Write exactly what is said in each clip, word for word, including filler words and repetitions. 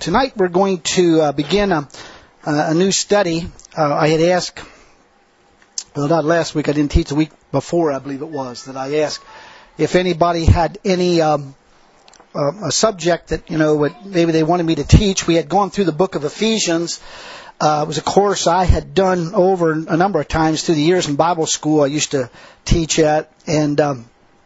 tonight we're going to uh, begin a, a new study. Uh, I had asked, well, not last week, I didn't teach the week before, I believe it was, that I asked if anybody had any um, uh, a subject that, you know, what maybe they wanted me to teach. We had gone through the book of Ephesians. Uh, it was a course I had done over a number of times through the years in Bible school I used to teach at. And um,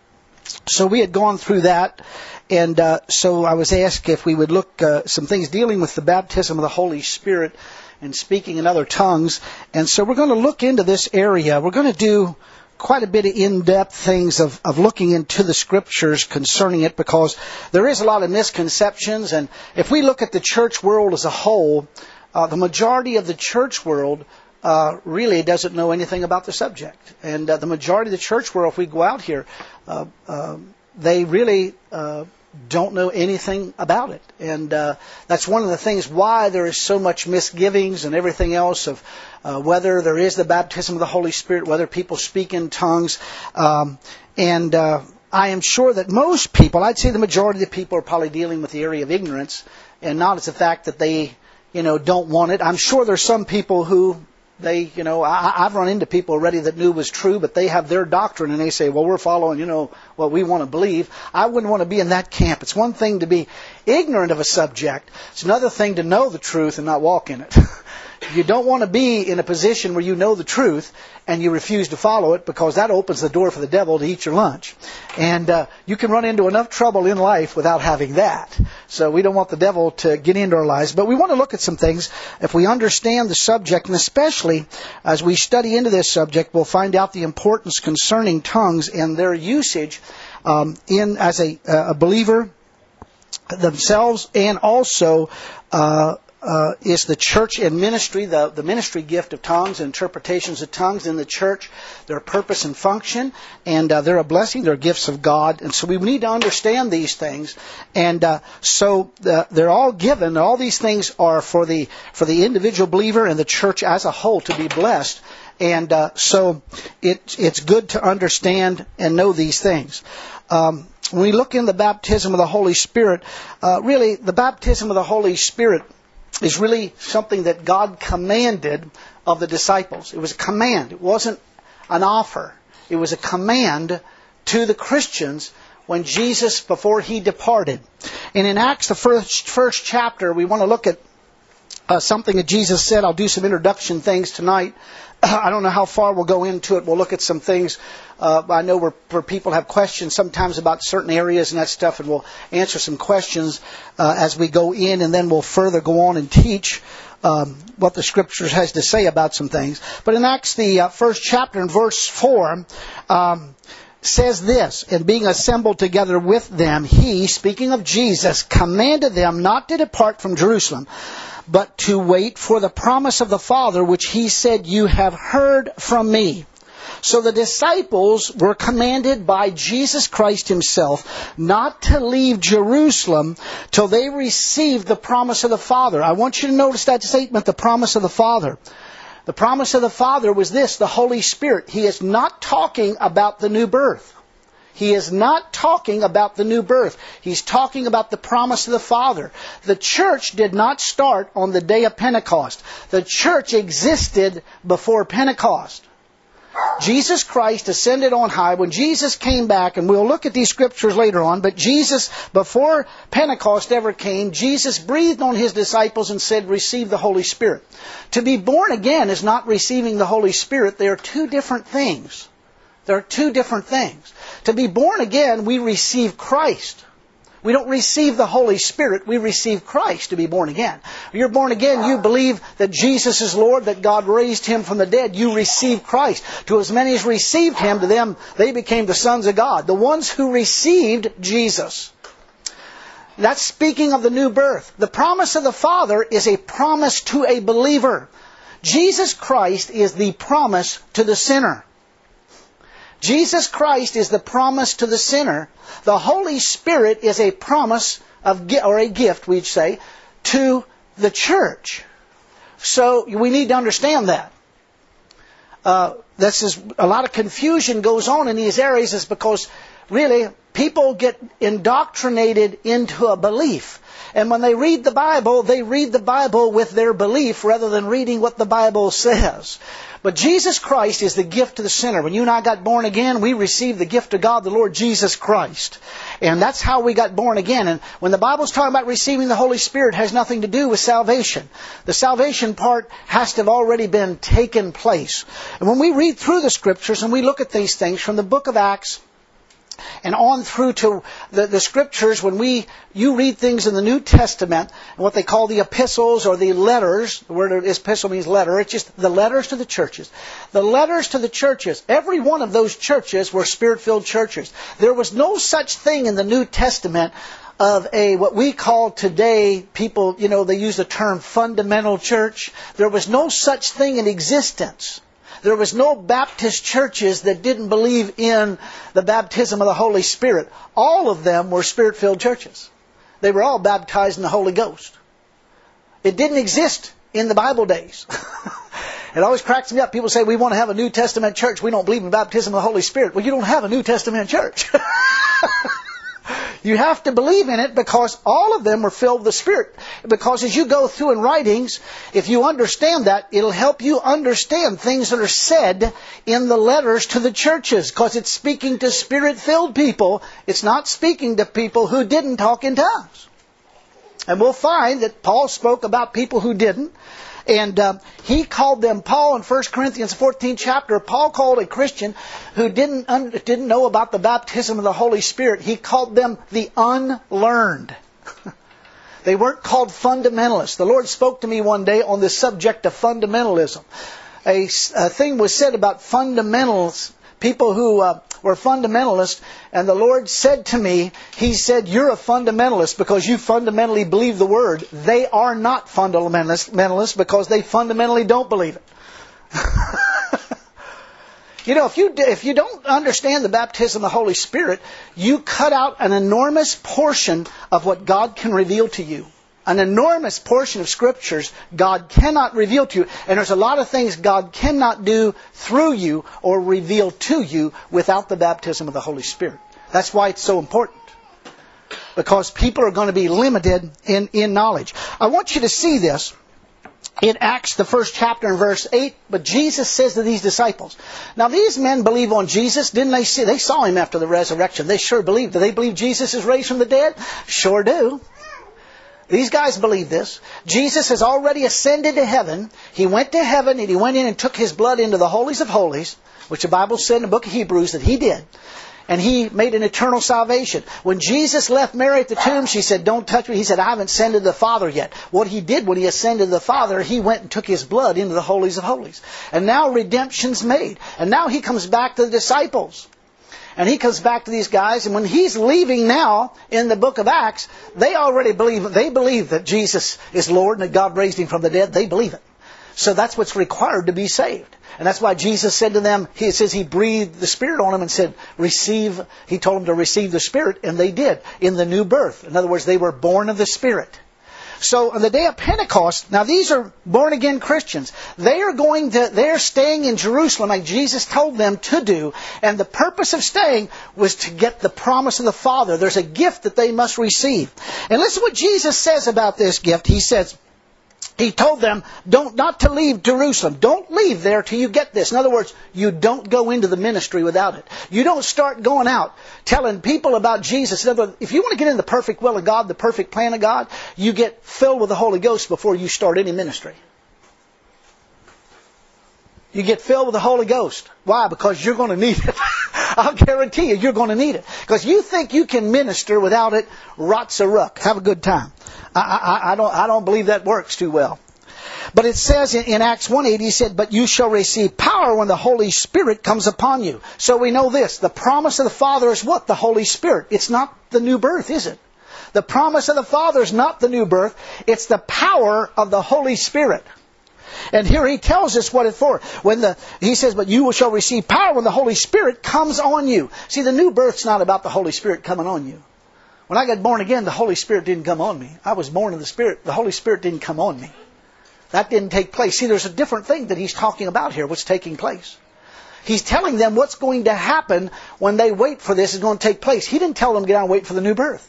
so we had gone through that. And uh, so I was asked if we would look uh, some things dealing with the baptism of the Holy Spirit and speaking in other tongues. And so we're going to look into this area. We're going to do quite a bit of in-depth things of, of looking into the Scriptures concerning it, because there is a lot of misconceptions. And if we look at the church world as a whole, uh, the majority of the church world uh, really doesn't know anything about the subject. And uh, the majority of the church world, if we go out here, uh, uh, they really uh, don't know anything about it. And uh, that's one of the things why there is so much misgivings and everything else of uh, whether there is the baptism of the Holy Spirit, whether people speak in tongues. Um, and uh, I am sure that most people, I'd say the majority of the people, are probably dealing with the area of ignorance, and not as the fact that they, you know, don't want it. I'm sure there's some people who They, you know, I, I've run into people already that knew was true, but they have their doctrine and they say, well, we're following, you know, what we want to believe. I wouldn't want to be in that camp. It's one thing to be ignorant of a subject. It's another thing to know the truth and not walk in it. You don't want to be in a position where you know the truth and you refuse to follow it, because that opens the door for the devil to eat your lunch. And uh, you can run into enough trouble in life without having that. So we don't want the devil to get into our lives. But we want to look at some things. If we understand the subject, and especially as we study into this subject, we'll find out the importance concerning tongues and their usage um, in as a, uh, a believer themselves, and also uh Uh, is the church and ministry, the, the ministry gift of tongues and interpretations of tongues in the church, their purpose and function, and uh, they're a blessing, they're gifts of God. And so we need to understand these things. And uh, so the, they're all given, all these things are for the for the individual believer and the church as a whole to be blessed. And uh, so it, it's good to understand and know these things. Um, when we look in the baptism of the Holy Spirit, uh, really the baptism of the Holy Spirit is really something that God commanded of the disciples. It was a command. It wasn't an offer. It was a command to the Christians when Jesus, before He departed. And in Acts, the first, first chapter, we want to look at uh, something that Jesus said. I'll do some introduction things tonight. I don't know how far we'll go into it. We'll look at some things. Uh, I know where, where people have questions sometimes about certain areas and that stuff, and we'll answer some questions uh, as we go in, and then we'll further go on and teach um, what the Scriptures has to say about some things. But in Acts, the uh, first chapter, in verse four, um, says this: and being assembled together with them, He, speaking of Jesus, commanded them not to depart from Jerusalem, but to wait for the promise of the Father, which He said, you have heard from me. So the disciples were commanded by Jesus Christ Himself not to leave Jerusalem till they received the promise of the Father. I want you to notice that statement, the promise of the Father. The promise of the Father was this, the Holy Spirit. He is not talking about the new birth. He is not talking about the new birth. He's talking about the promise of the Father. The church did not start on the day of Pentecost. The church existed before Pentecost. Jesus Christ ascended on high. When Jesus came back, and we'll look at these scriptures later on, but Jesus, before Pentecost ever came, Jesus breathed on His disciples and said, receive the Holy Spirit. To be born again is not receiving the Holy Spirit. They are two different things. There are two different things. To be born again, we receive Christ. We don't receive the Holy Spirit. We receive Christ to be born again. You're born again. You believe that Jesus is Lord, that God raised Him from the dead. You receive Christ. To as many as received Him, to them they became the sons of God. The ones who received Jesus. That's speaking of the new birth. The promise of the Father is a promise to a believer. Jesus Christ is the promise to the sinner. Jesus Christ is the promise to the sinner. The Holy Spirit is a promise of, or a gift, we'd say, to the church. So we need to understand that. Uh, this is a lot of confusion goes on in these areas, is because really people get indoctrinated into a belief. And when they read the Bible, they read the Bible with their belief rather than reading what the Bible says. But Jesus Christ is the gift to the sinner. When you and I got born again, we received the gift of God, the Lord Jesus Christ. And that's how we got born again. And when the Bible's talking about receiving the Holy Spirit, it has nothing to do with salvation. The salvation part has to have already been taken place. And when we read through the Scriptures and we look at these things from the book of Acts and on through to the, the Scriptures, when we you read things in the New Testament, what they call the epistles or the letters, the word epistle means letter, it's just the letters to the churches. The letters to the churches, every one of those churches were Spirit-filled churches. There was no such thing in the New Testament of a, what we call today, people, you know, they use the term fundamental church. There was no such thing in existence. There was no Baptist churches that didn't believe in the baptism of the Holy Spirit. All of them were Spirit-filled churches. They were all baptized in the Holy Ghost. It didn't exist in the Bible days. It always cracks me up. People say, we want to have a New Testament church. We don't believe in baptism of the Holy Spirit. Well, you don't have a New Testament church. You have to believe in it because all of them were filled with the Spirit. Because as you go through in writings, if you understand that, it'll help you understand things that are said in the letters to the churches. Because it's speaking to Spirit-filled people. It's not speaking to people who didn't talk in tongues. And we'll find that Paul spoke about people who didn't. And uh, he called them, Paul in First Corinthians fourteenth chapter, Paul called a Christian who didn't un- didn't know about the baptism of the Holy Spirit, he called them the unlearned. They weren't called fundamentalists. The Lord spoke to me one day on the subject of fundamentalism. A, a thing was said about fundamentals, people who uh, were fundamentalists, and the Lord said to me, He said, you're a fundamentalist because you fundamentally believe the Word. They are not fundamentalists because they fundamentally don't believe it. You know, if you if you don't understand the baptism of the Holy Spirit, you cut out an enormous portion of what God can reveal to you. An enormous portion of Scriptures God cannot reveal to you. And there's a lot of things God cannot do through you or reveal to you without the baptism of the Holy Spirit. That's why it's so important. Because people are going to be limited in, in knowledge. I want you to see this in Acts, the first chapter in verse eight. But Jesus says to these disciples. Now these men believe on Jesus. Didn't they see? They saw Him after the resurrection. They sure believed. Do they believe Jesus is raised from the dead? Sure do. These guys believe this. Jesus has already ascended to heaven. He went to heaven and He went in and took His blood into the holies of holies, which the Bible said in the book of Hebrews that He did. And He made an eternal salvation. When Jesus left Mary at the tomb, she said, don't touch me. He said, I haven't ascended to the Father yet. What He did when He ascended to the Father, He went and took His blood into the holies of holies. And now redemption's made. And now He comes back to the disciples. And He comes back to these guys, and when He's leaving now in the book of Acts, they already believe, they believe that Jesus is Lord and that God raised Him from the dead. They believe it. So that's what's required to be saved. And that's why Jesus said to them, He says He breathed the Spirit on them and said, receive, He told them to receive the Spirit, and they did, in the new birth. In other words, they were born of the Spirit. So on the day of Pentecost, now these are born again Christians. They are going to, they're staying in Jerusalem like Jesus told them to do. And the purpose of staying was to get the promise of the Father. There's a gift that they must receive. And listen what Jesus says about this gift. He says, He told them, don't, not to leave Jerusalem. Don't leave there till you get this. In other words, you don't go into the ministry without it. You don't start going out telling people about Jesus. In other words, if you want to get in the perfect will of God, the perfect plan of God, you get filled with the Holy Ghost before you start any ministry. You get filled with the Holy Ghost. Why? Because you're going to need it. I'll guarantee you, you're going to need it. Because you think you can minister without it, rots a ruck. Have a good time. I, I, I don't, I don't believe that works too well. But it says in, in Acts one eight, He said, but you shall receive power when the Holy Spirit comes upon you. So we know this. The promise of the Father is what? The Holy Spirit. It's not the new birth, is it? The promise of the Father is not the new birth. It's the power of the Holy Spirit. And here He tells us what it's for. When the, He says, but you shall receive power when the Holy Spirit comes on you. See, the new birth's not about the Holy Spirit coming on you. When I got born again, the Holy Spirit didn't come on me. I was born of the Spirit. The Holy Spirit didn't come on me. That didn't take place. See, there's a different thing that He's talking about here, what's taking place. He's telling them what's going to happen when they wait for this is going to take place. He didn't tell them to get out and wait for the new birth.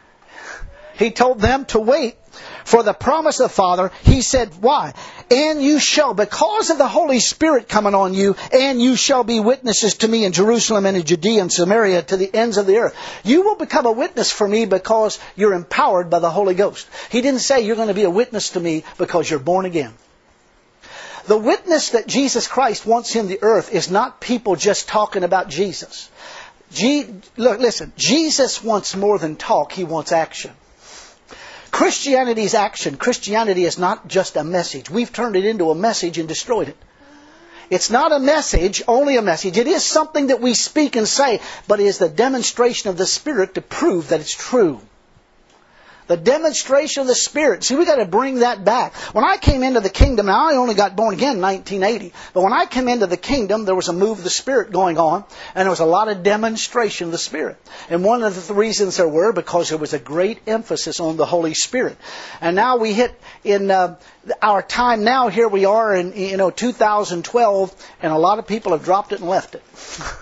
He told them to wait for the promise of the Father. He said, why? And you shall, because of the Holy Spirit coming on you, and you shall be witnesses to me in Jerusalem and in Judea and Samaria to the ends of the earth. You will become a witness for me because you're empowered by the Holy Ghost. He didn't say you're going to be a witness to me because you're born again. The witness that Jesus Christ wants in the earth is not people just talking about Jesus. G- look, listen, Jesus wants more than talk. He wants action. Christianity is action. Christianity is not just a message. We've turned it into a message and destroyed it. It's not a message, only a message. It is something that we speak and say, but it is the demonstration of the Spirit to prove that it's true. The demonstration of the Spirit. See, we've got to bring that back. When I came into the kingdom, now I only got born again in nineteen eighty, but when I came into the kingdom, there was a move of the Spirit going on, and there was a lot of demonstration of the Spirit. And one of the reasons there were, because there was a great emphasis on the Holy Spirit. And now we hit in uh, our time now, here we are in you know two thousand twelve, and a lot of people have dropped it and left it.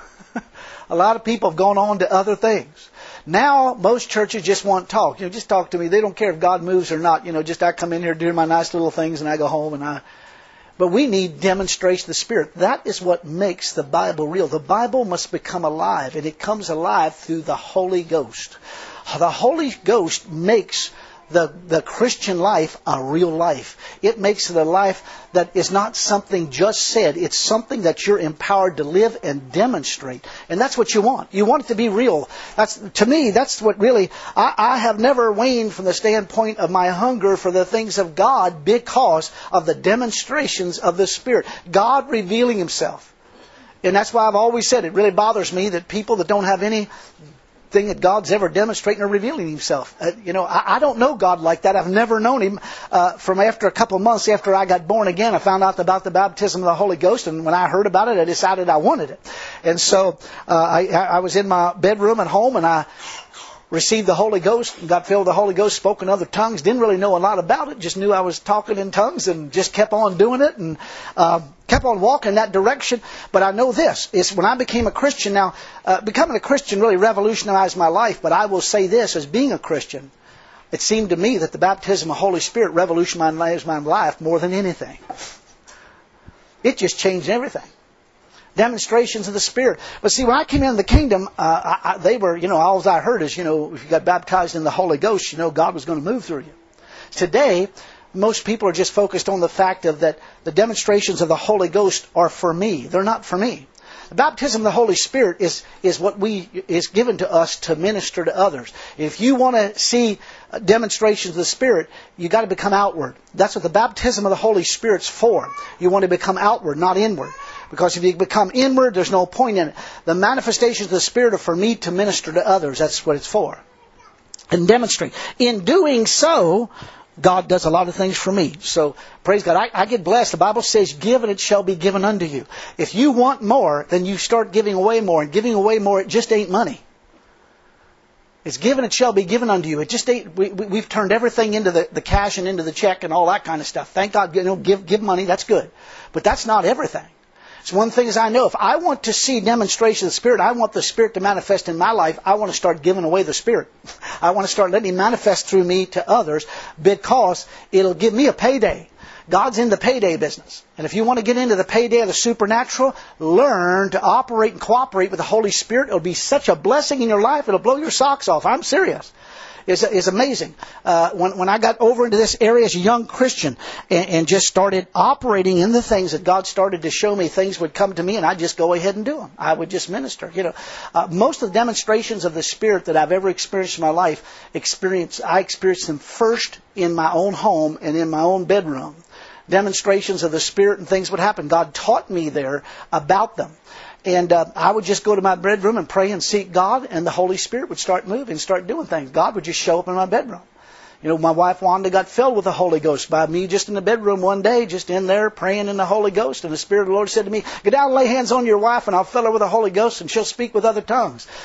A lot of people have gone on to other things. Now, most churches just want talk. You know, just talk to me. They don't care if God moves or not. You know, just I come in here, do my nice little things, and I go home. And I. But we need demonstration of the Spirit. That is what makes the Bible real. The Bible must become alive, and it comes alive through the Holy Ghost. The Holy Ghost makes the, the Christian life a real life. It makes it a life that is not something just said. It's something that you're empowered to live and demonstrate. And that's what you want. You want it to be real. That's, to me, that's what really, I, I have never waned from the standpoint of my hunger for the things of God because of the demonstrations of the Spirit. God revealing Himself. And that's why I've always said it really bothers me that people that don't have any thing that God's ever demonstrating or revealing Himself. Uh, you know, I, I don't know God like that. I've never known Him. Uh, from after a couple of months after I got born again, I found out about the baptism of the Holy Ghost, and when I heard about it, I decided I wanted it. And so uh, I, I was in my bedroom at home, and I received the Holy Ghost, and got filled with the Holy Ghost, spoke in other tongues. Didn't really know a lot about it. Just knew I was talking in tongues, and just kept on doing it, and uh, kept on walking that direction. But I know this, is when I became a Christian, now, uh, becoming a Christian really revolutionized my life, but I will say this, as being a Christian, it seemed to me that the baptism of the Holy Spirit revolutionized my life more than anything. It just changed everything. Demonstrations of the Spirit. But see, when I came into the kingdom, uh, I, I, they were, you know, all I heard is, you know, if you got baptized in the Holy Ghost, you know, God was going to move through you. Today, most people are just focused on the fact of that the demonstrations of the Holy Ghost are for me. They're not for me. The baptism of the Holy Spirit is, is what we is given to us to minister to others. If you want to see demonstrations of the Spirit, you got to become outward. That's what the baptism of the Holy Spirit's for. You want to become outward, not inward. Because if you become inward, there's no point in it. The manifestations of the Spirit are for me to minister to others. That's what it's for. And demonstrate. In doing so, God does a lot of things for me. So, praise God. I, I get blessed. The Bible says, give and it shall be given unto you. If you want more, then you start giving away more. And giving away more, it just ain't money. It's given, it shall be given unto you. It just ain't, we, we, we've turned everything into the, the cash and into the check and all that kind of stuff. Thank God, you know, give, give money, that's good. But that's not everything. It's one thing as I know, if I want to see demonstration of the Spirit, I want the Spirit to manifest in my life, I want to start giving away the Spirit. I want to start letting Him manifest through me to others because it'll give me a payday. God's in the payday business. And if you want to get into the payday of the supernatural, learn to operate and cooperate with the Holy Spirit. It'll be such a blessing in your life, it'll blow your socks off. I'm serious. Is is amazing. Uh, when when I got over into this area as a young Christian and, and just started operating in the things that God started to show me, things would come to me and I'd just go ahead and do them. I would just minister. You know, uh, most of the demonstrations of the Spirit that I've ever experienced in my life, experience I experienced them first in my own home and in my own bedroom. Demonstrations of the Spirit and things would happen. God taught me there about them. And uh, I would just go to my bedroom and pray and seek God, and the Holy Spirit would start moving, start doing things. God would just show up in my bedroom. You know, my wife Wanda got filled with the Holy Ghost by me just in the bedroom one day, just in there praying in the Holy Ghost. And the Spirit of the Lord said to me, "Get down and lay hands on your wife, and I'll fill her with the Holy Ghost, and she'll speak with other tongues."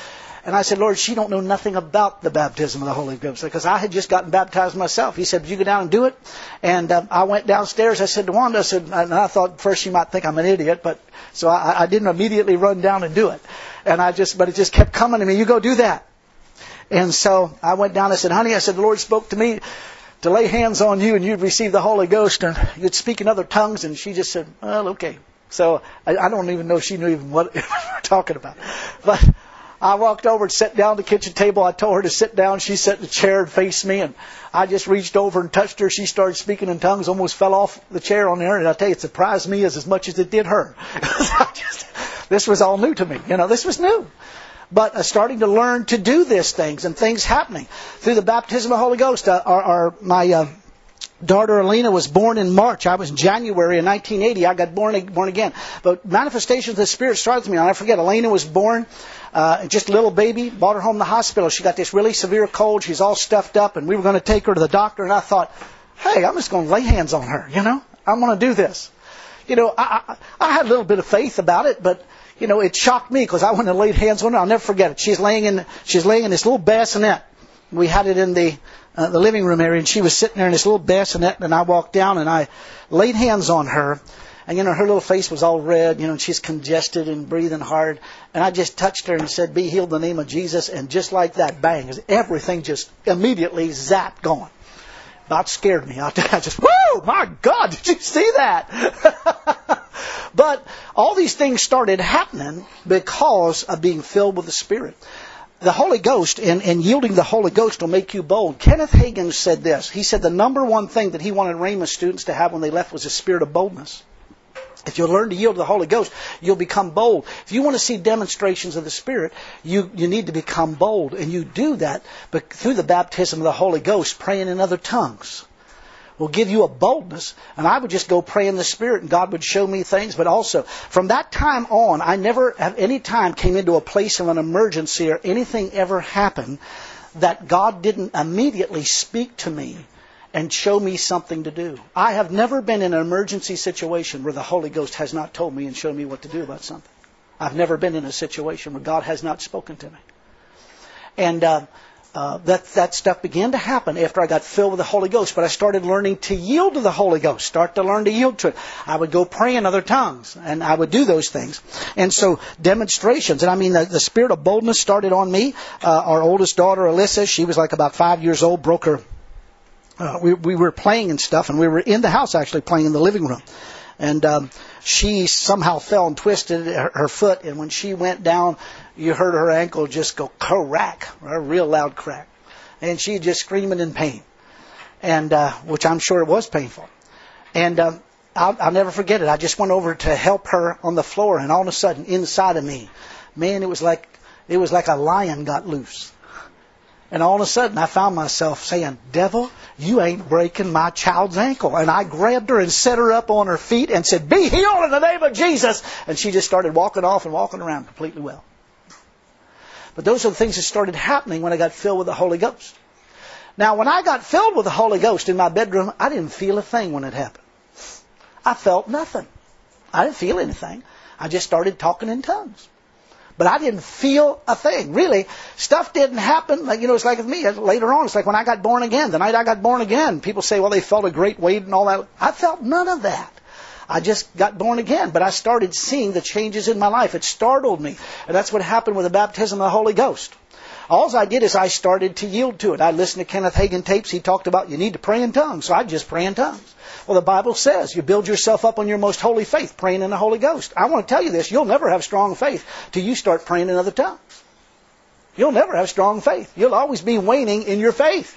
And I said, Lord, she don't know nothing about the baptism of the Holy Ghost, because I had just gotten baptized myself. He said, would you go down and do it? And um, I went downstairs. I said to Wanda, I said, and I thought first she might think I'm an idiot, but so I, I didn't immediately run down and do it. And I just, but it just kept coming to me. You go do that. And so I went down. I said, honey, I said, the Lord spoke to me to lay hands on you and you'd receive the Holy Ghost and you'd speak in other tongues. And she just said, well, okay. So I, I don't even know if she knew even what we were talking about. But I walked over and sat down at the kitchen table. I told her to sit down. She sat in the chair and faced me. And I just reached over and touched her. She started speaking in tongues, almost fell off the chair on there. And I tell you, it surprised me as, as much as it did her. I just, this was all new to me. You know, this was new. But uh, starting to learn to do these things and things happening through the baptism of the Holy Ghost. Uh, our, our, my uh, daughter Alina was born in March. I was in January of nineteen eighty. I got born born again. But manifestations of the Spirit started with me. I'll never forget, Alina was born, uh, just a little baby, brought her home to the hospital. She got this really severe cold. She's all stuffed up, and we were going to take her to the doctor. And I thought, hey, I'm just going to lay hands on her, you know. I'm going to do this. You know, I, I, I had a little bit of faith about it, but you know, it shocked me because I went and laid hands on her. I'll never forget it. She's laying in, she's laying in this little bassinet. We had it in the uh, the living room area, and she was sitting there in this little bassinet. And I walked down and I laid hands on her, and you know, her little face was all red. You know, and she's congested and breathing hard. And I just touched her and said, "Be healed in the name of Jesus." And just like that, bang! Everything just immediately zapped going. About scared me. I just, whoa! My God, did you see that? But all these things started happening because of being filled with the Spirit. The Holy Ghost and, and yielding the Holy Ghost will make you bold. Kenneth Hagin said this. He said the number one thing that he wanted Rhema students to have when they left was a spirit of boldness. If you learn to yield to the Holy Ghost, you'll become bold. If you want to see demonstrations of the Spirit, you, you need to become bold. And you do that but through the baptism of the Holy Ghost, praying in other tongues. Will give you a boldness, and I would just go pray in the Spirit, and God would show me things. But also, from that time on, I never at any time came into a place of an emergency or anything ever happened that God didn't immediately speak to me and show me something to do. I have never been in an emergency situation where the Holy Ghost has not told me and shown me what to do about something. I've never been in a situation where God has not spoken to me. And uh, Uh, that that stuff began to happen after I got filled with the Holy Ghost. But I started learning to yield to the Holy Ghost. Start to learn to yield to it. I would go pray in other tongues, and I would do those things. And so demonstrations, and I mean the, the spirit of boldness started on me. Uh, our oldest daughter, Alyssa, she was like about five years old, broke her. Uh, we we were playing and stuff, and we were in the house actually playing in the living room. And um, she somehow fell and twisted her, her foot, and when she went down, you heard her ankle just go crack, a real loud crack. And she just screaming in pain, and uh, which I'm sure it was painful. And uh, I'll, I'll never forget it. I just went over to help her on the floor, and all of a sudden, inside of me, man, it was like it was like a lion got loose. And all of a sudden, I found myself saying, "Devil, you ain't breaking my child's ankle." And I grabbed her and set her up on her feet and said, "Be healed in the name of Jesus." And she just started walking off and walking around completely well. But those are the things that started happening when I got filled with the Holy Ghost. Now, when I got filled with the Holy Ghost in my bedroom, I didn't feel a thing when it happened. I felt nothing. I didn't feel anything. I just started talking in tongues. But I didn't feel a thing. Really, stuff didn't happen. Like, you know, it's like with me. Later on, it's like when I got born again. The night I got born again, people say, well, they felt a great weight and all that. I felt none of that. I just got born again. But I started seeing the changes in my life. It startled me. And that's what happened with the baptism of the Holy Ghost. All I did is I started to yield to it. I listened to Kenneth Hagin tapes. He talked about you need to pray in tongues. So I just pray in tongues. Well, the Bible says you build yourself up on your most holy faith, praying in the Holy Ghost. I want to tell you this. You'll never have strong faith till you start praying in other tongues. You'll never have strong faith. You'll always be waning in your faith.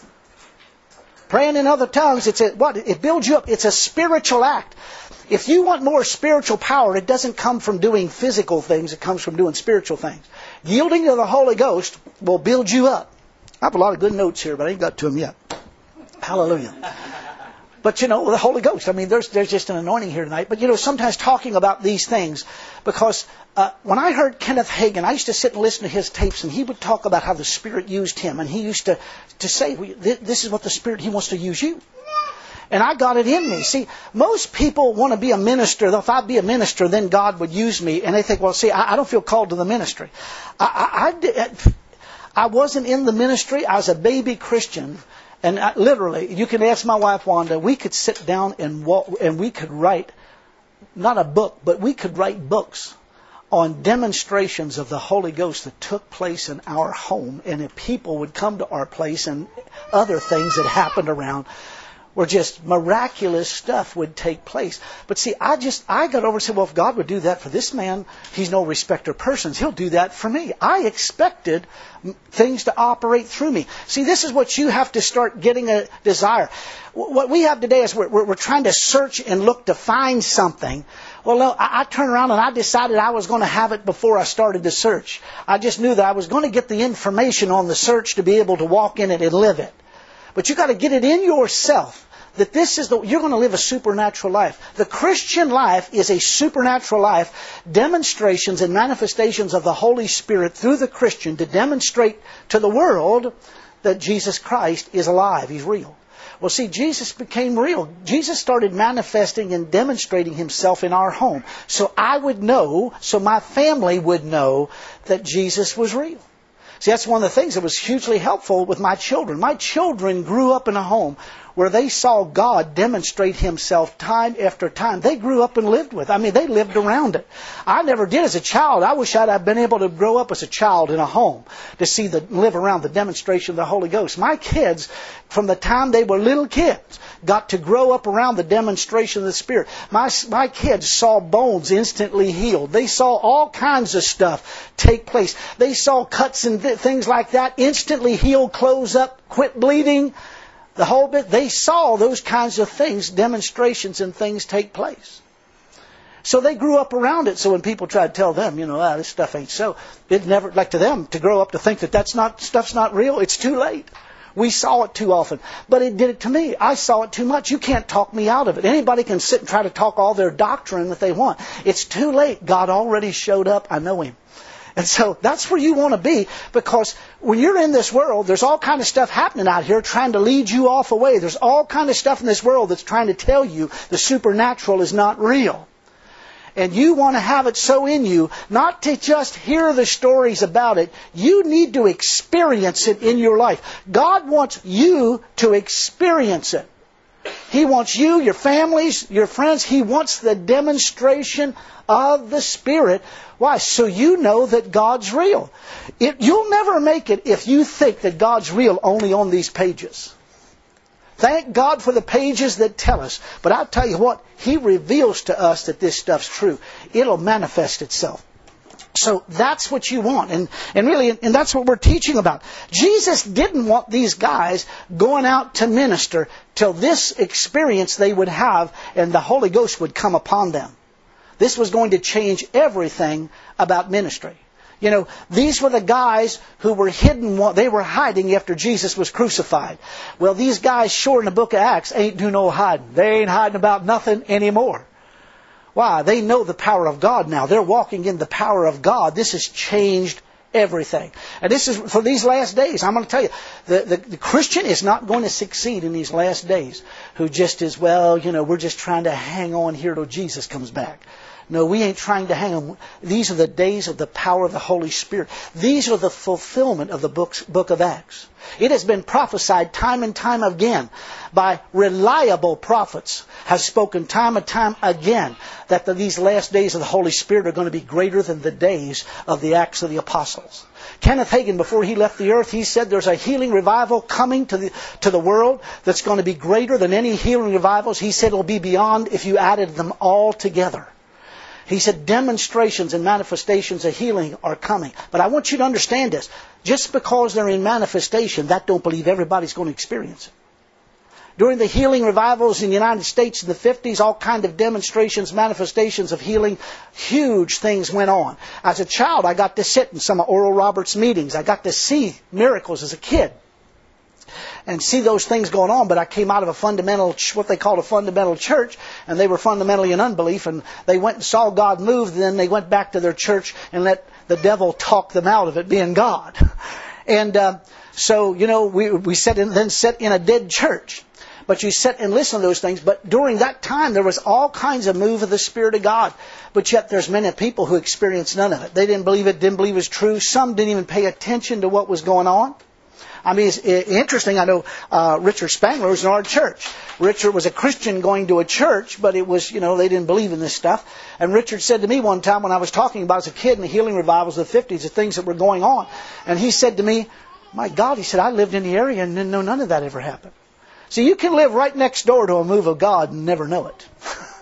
Praying in other tongues, it's a, what? It builds you up. It's a spiritual act. If you want more spiritual power, it doesn't come from doing physical things. It comes from doing spiritual things. Yielding to the Holy Ghost will build you up. I have a lot of good notes here, but I ain't got to them yet. Hallelujah. But, you know, the Holy Ghost, I mean, there's there's just an anointing here tonight. But, you know, sometimes talking about these things, because uh, when I heard Kenneth Hagin, I used to sit and listen to his tapes, and he would talk about how the Spirit used him. And he used to, to say, this is what the Spirit, He wants to use you. And I got it in me. See, most people want to be a minister. If I'd be a minister, then God would use me. And they think, well, see, I, I don't feel called to the ministry. I, I, I, I wasn't in the ministry. I was a baby Christian. And I, literally, you can ask my wife, Wanda, we could sit down and walk, and we could write, not a book, but we could write books on demonstrations of the Holy Ghost that took place in our home. And if people would come to our place and other things that happened around, where just miraculous stuff would take place. But see, I just, I got over and said, well, if God would do that for this man, he's no respecter of persons. He'll do that for me. I expected things to operate through me. See, this is what you have to start getting a desire. What we have today is we're, we're, we're trying to search and look to find something. Well, no, I, I turned around and I decided I was going to have it before I started the search. I just knew that I was going to get the information on the search to be able to walk in it and live it. But you got to get it in yourself that this is the, you're going to live a supernatural life. The Christian life is a supernatural life, demonstrations and manifestations of the Holy Spirit through the Christian to demonstrate to the world that Jesus Christ is alive. He's real. Well, see, Jesus became real. Jesus started manifesting and demonstrating Himself in our home. So I would know, so my family would know that Jesus was real. See, that's one of the things that was hugely helpful with my children. My children grew up in a home where they saw God demonstrate Himself time after time. They grew up and lived with it. I mean, they lived around it. I never did as a child. I wish I'd have been able to grow up as a child in a home to see the live around the demonstration of the Holy Ghost. My kids, from the time they were little kids, got to grow up around the demonstration of the Spirit. My, my kids saw bones instantly healed. They saw all kinds of stuff take place. They saw cuts and th- things like that instantly healed, close up, quit bleeding. The whole bit, they saw those kinds of things, demonstrations and things take place. So they grew up around it. So when people try to tell them, you know, ah, this stuff ain't so, it never, like to them, to grow up to think that that's not, stuff's not real, it's too late. We saw it too often. But it did it to me. I saw it too much. You can't talk me out of it. Anybody can sit and try to talk all their doctrine that they want. It's too late. God already showed up. I know Him. And so that's where you want to be, because when you're in this world, there's all kind of stuff happening out here trying to lead you off away. There's all kind of stuff in this world that's trying to tell you the supernatural is not real. And you want to have it so in you, not to just hear the stories about it. You need to experience it in your life. God wants you to experience it. He wants you, your families, your friends. He wants the demonstration of the Spirit. Why? So you know that God's real. It, you'll never make it if you think that God's real only on these pages. Thank God for the pages that tell us. But I'll tell you what, He reveals to us that this stuff's true. It'll manifest itself. So that's what you want. And, and really, and that's what we're teaching about. Jesus didn't want these guys going out to minister till this experience they would have and the Holy Ghost would come upon them. This was going to change everything about ministry. You know, these were the guys who were hidden. They were hiding after Jesus was crucified. Well, these guys, sure, in the book of Acts, ain't do no hiding. They ain't hiding about nothing anymore. Why? They know the power of God now. They're walking in the power of God. This has changed everything. And this is for these last days. I'm going to tell you, the, the, the Christian is not going to succeed in these last days who just is, well, you know, we're just trying to hang on here till Jesus comes back. No, we ain't trying to hang on. These are the days of the power of the Holy Spirit. These are the fulfillment of the books, book of Acts. It has been prophesied time and time again by reliable prophets, have spoken time and time again that the, these last days of the Holy Spirit are going to be greater than the days of the Acts of the Apostles. Kenneth Hagin, before he left the earth, he said there's a healing revival coming to the to the world that's going to be greater than any healing revivals. He said it'll be beyond if you added them all together. He said demonstrations and manifestations of healing are coming. But I want you to understand this. Just because they're in manifestation, that don't believe everybody's going to experience it. During the healing revivals in the United States in the fifties, all kinds of demonstrations, manifestations of healing, huge things went on. As a child, I got to sit in some of Oral Roberts' meetings. I got to see miracles as a kid and see those things going on. But I came out of a fundamental, what they called a fundamental church, and they were fundamentally in unbelief, and they went and saw God move, and then they went back to their church and let the devil talk them out of it being God. And uh, so, you know, we we sat in, then sat in a dead church. but you sit and listen to those things. But during that time, there was all kinds of move of the Spirit of God. But yet there's many people who experienced none of it. They didn't believe it, didn't believe it was true. Some didn't even pay attention to what was going on. I mean, it's interesting. I know uh, Richard Spangler was in our church. Richard was a Christian going to a church, but it was, you know, they didn't believe in this stuff. And Richard said to me one time when I was talking about as a kid in the healing revivals of the fifties, the things that were going on. And he said to me, my God, he said, I lived in the area and didn't know none of that ever happened. See, you can live right next door to a move of God and never know it.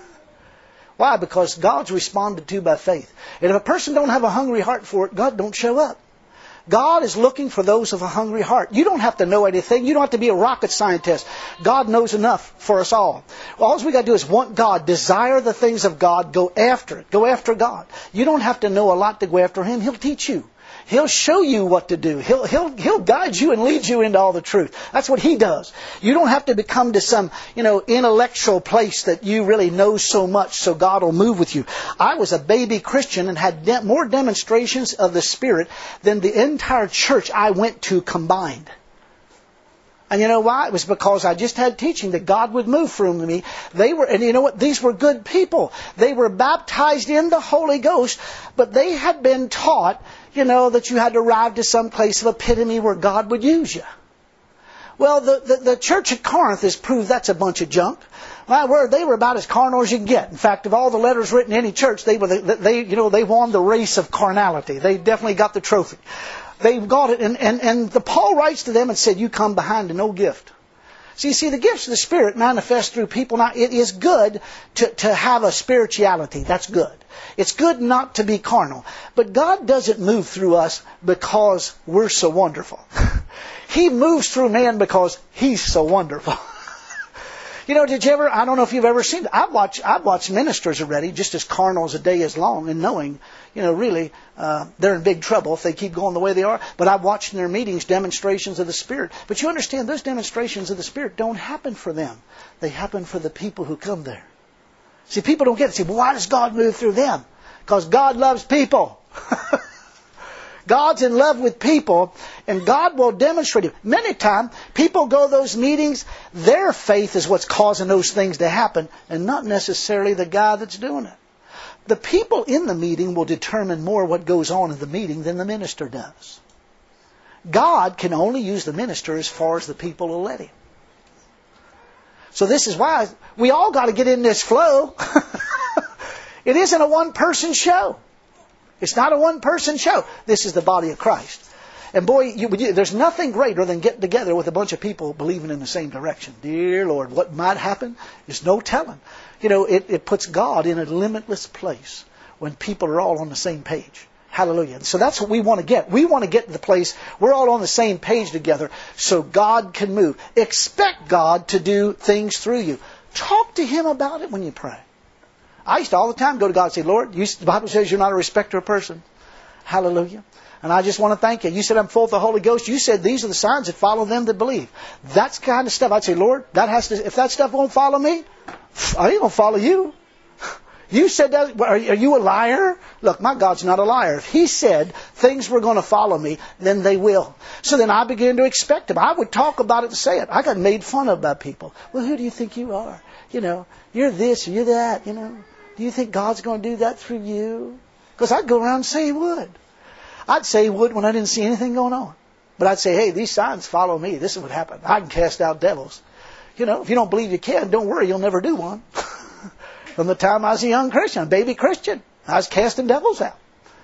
Why? Because God's responded to by faith. And if a person don't have a hungry heart for it, God don't show up. God is looking for those of a hungry heart. You don't have to know anything. You don't have to be a rocket scientist. God knows enough for us all. All we got to do is want God, desire the things of God, go after it. Go after God. You don't have to know a lot to go after Him. He'll teach you. He'll show you what to do. He'll, he'll, he'll guide you and lead you into all the truth. That's what He does. You don't have to become to some, you know, intellectual place that you really know so much so God will move with you. I was a baby Christian and had de- more demonstrations of the Spirit than the entire church I went to combined. And you know why? It was because I just had teaching that God would move through me. They were, and you know what? These were good people. They were baptized in the Holy Ghost, but they had been taught, you know, that you had to arrive to some place of epitome where God would use you. Well, the, the, the church at Corinth has proved that's a bunch of junk. My word, they were about as carnal as you can get. In fact, of all the letters written in any church, they were, the, they, you know, they won the race of carnality. They definitely got the trophy. They got it, and, and, and the Paul writes to them and said, you come behind to no gift. So you see, the gifts of the Spirit manifest through people. Now, it is good to, to have a spirituality. That's good. It's good not to be carnal. But God doesn't move through us because we're so wonderful. He moves through man because He's so wonderful. You know, did you ever, I don't know if you've ever seen it. I've watched, I've watched ministers already just as carnal as a day is long and knowing, you know, really, uh, they're in big trouble if they keep going the way they are. But I've watched in their meetings demonstrations of the Spirit. But you understand, those demonstrations of the Spirit don't happen for them. They happen for the people who come there. See, people don't get it. See, well, why does God move through them? Because God loves people. God's in love with people, and God will demonstrate it. Many times, people go to those meetings, their faith is what's causing those things to happen, and not necessarily the guy that's doing it. The people in the meeting will determine more what goes on in the meeting than the minister does. God can only use the minister as far as the people will let Him. So this is why we all got to get in this flow. It isn't a one-person show. It's not a one-person show. This is the body of Christ. And boy, you, you, there's nothing greater than getting together with a bunch of people believing in the same direction. Dear Lord, what might happen? There's no telling. You know, it, it puts God in a limitless place when people are all on the same page. Hallelujah. And so that's what we want to get. We want to get to the place we're all on the same page together so God can move. Expect God to do things through you. Talk to Him about it when you pray. I used to all the time go to God and say, Lord, you, the Bible says you're not a respecter of person. Hallelujah. And I just want to thank you. You said I'm full of the Holy Ghost. You said these are the signs that follow them that believe. That's kind of stuff. I'd say, Lord, that has to. If that stuff won't follow me, I ain't going to follow you. You said that. Are you a liar? Look, my God's not a liar. If He said things were going to follow me, then they will. So then I began to expect Him. I would talk about it and say it. I got made fun of by people. Well, who do you think you are? You know, you're this, you're that, you know. Do you think God's going to do that through you? Because I'd go around and say He would. I'd say He would when I didn't see anything going on. But I'd say, hey, these signs follow me. This is what happened. I can cast out devils. You know, if you don't believe you can, don't worry, you'll never do one. From the time I was a young Christian, a baby Christian, I was casting devils out.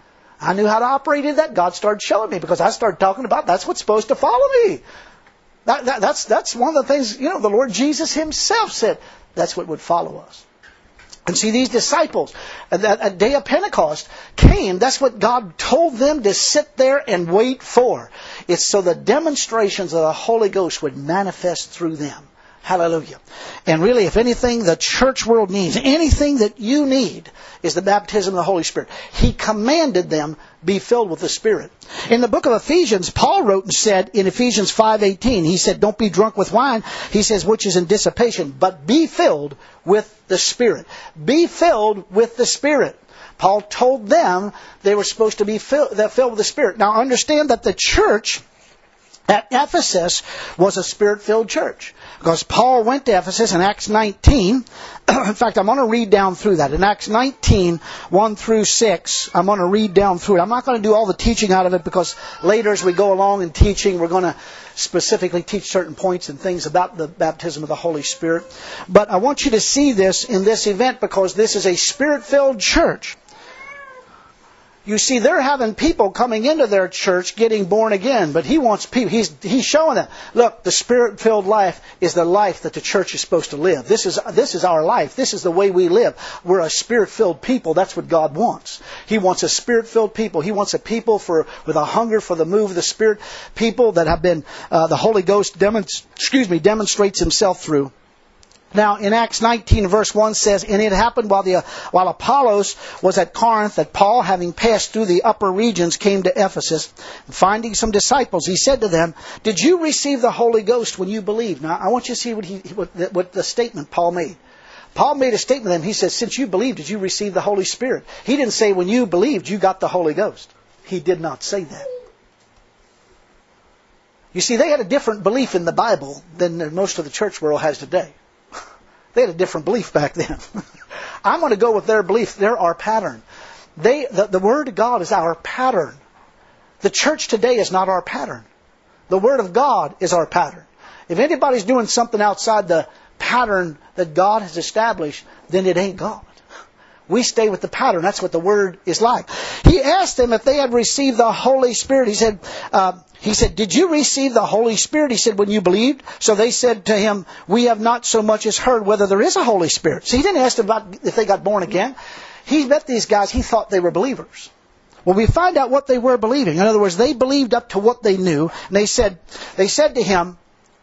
I knew how to operate in that. God started showing me because I started talking about that's what's supposed to follow me. That, that, that's, that's one of the things, you know, the Lord Jesus Himself said that's what would follow us. And see, these disciples, that a day of Pentecost came, that's what God told them to sit there and wait for. It's so the demonstrations of the Holy Ghost would manifest through them. Hallelujah. And really, if anything the church world needs, anything that you need, is the baptism of the Holy Spirit. He commanded them, be filled with the Spirit. In the book of Ephesians, Paul wrote and said in Ephesians five eighteen, he said, don't be drunk with wine, he says, which is in dissipation, but be filled with the Spirit. Be filled with the Spirit. Paul told them they were supposed to be filled, filled with the Spirit. Now understand that the church at Ephesus was a Spirit-filled church. Because Paul went to Ephesus in Acts nineteen. In fact, I'm going to read down through that. In Acts nineteen, one through six, I'm going to read down through it. I'm not going to do all the teaching out of it because later as we go along in teaching, we're going to specifically teach certain points and things about the baptism of the Holy Spirit. But I want you to see this in this event because this is a Spirit-filled church. You see, they're having people coming into their church getting born again, but he wants people, he's, he's showing them, look, the Spirit-filled life is the life that the church is supposed to live. This is, this is our life. This is the way we live. We're a Spirit-filled people. That's what God wants. He wants a Spirit-filled people. He wants a people for, with a hunger for the move of the Spirit, people that have been, uh, the Holy Ghost demonst- excuse me, demonstrates Himself through. Now, in Acts nineteen, verse one says, And it happened while, the, while Apollos was at Corinth that Paul, having passed through the upper regions, came to Ephesus. And finding some disciples, he said to them, Did you receive the Holy Ghost when you believed? Now, I want you to see what, he, what, the, what the statement Paul made. Paul made a statement to them. He said, Since you believed, did you receive the Holy Spirit? He didn't say, when you believed, you got the Holy Ghost. He did not say that. You see, they had a different belief in the Bible than most of the church world has today. They had a different belief back then. I'm going to go with their belief. They're our pattern. They, the, the Word of God is our pattern. The church today is not our pattern. The Word of God is our pattern. If anybody's doing something outside the pattern that God has established, then it ain't God. We stay with the pattern. That's what the Word is like. He asked them if they had received the Holy Spirit. He said, uh, he said, Did you receive the Holy Spirit? He said, when you believed. So they said to him, We have not so much as heard whether there is a Holy Spirit. So he didn't ask them about if they got born again. He met these guys. He thought they were believers. Well, we find out what they were believing. In other words, they believed up to what they knew. And they said, they said to him,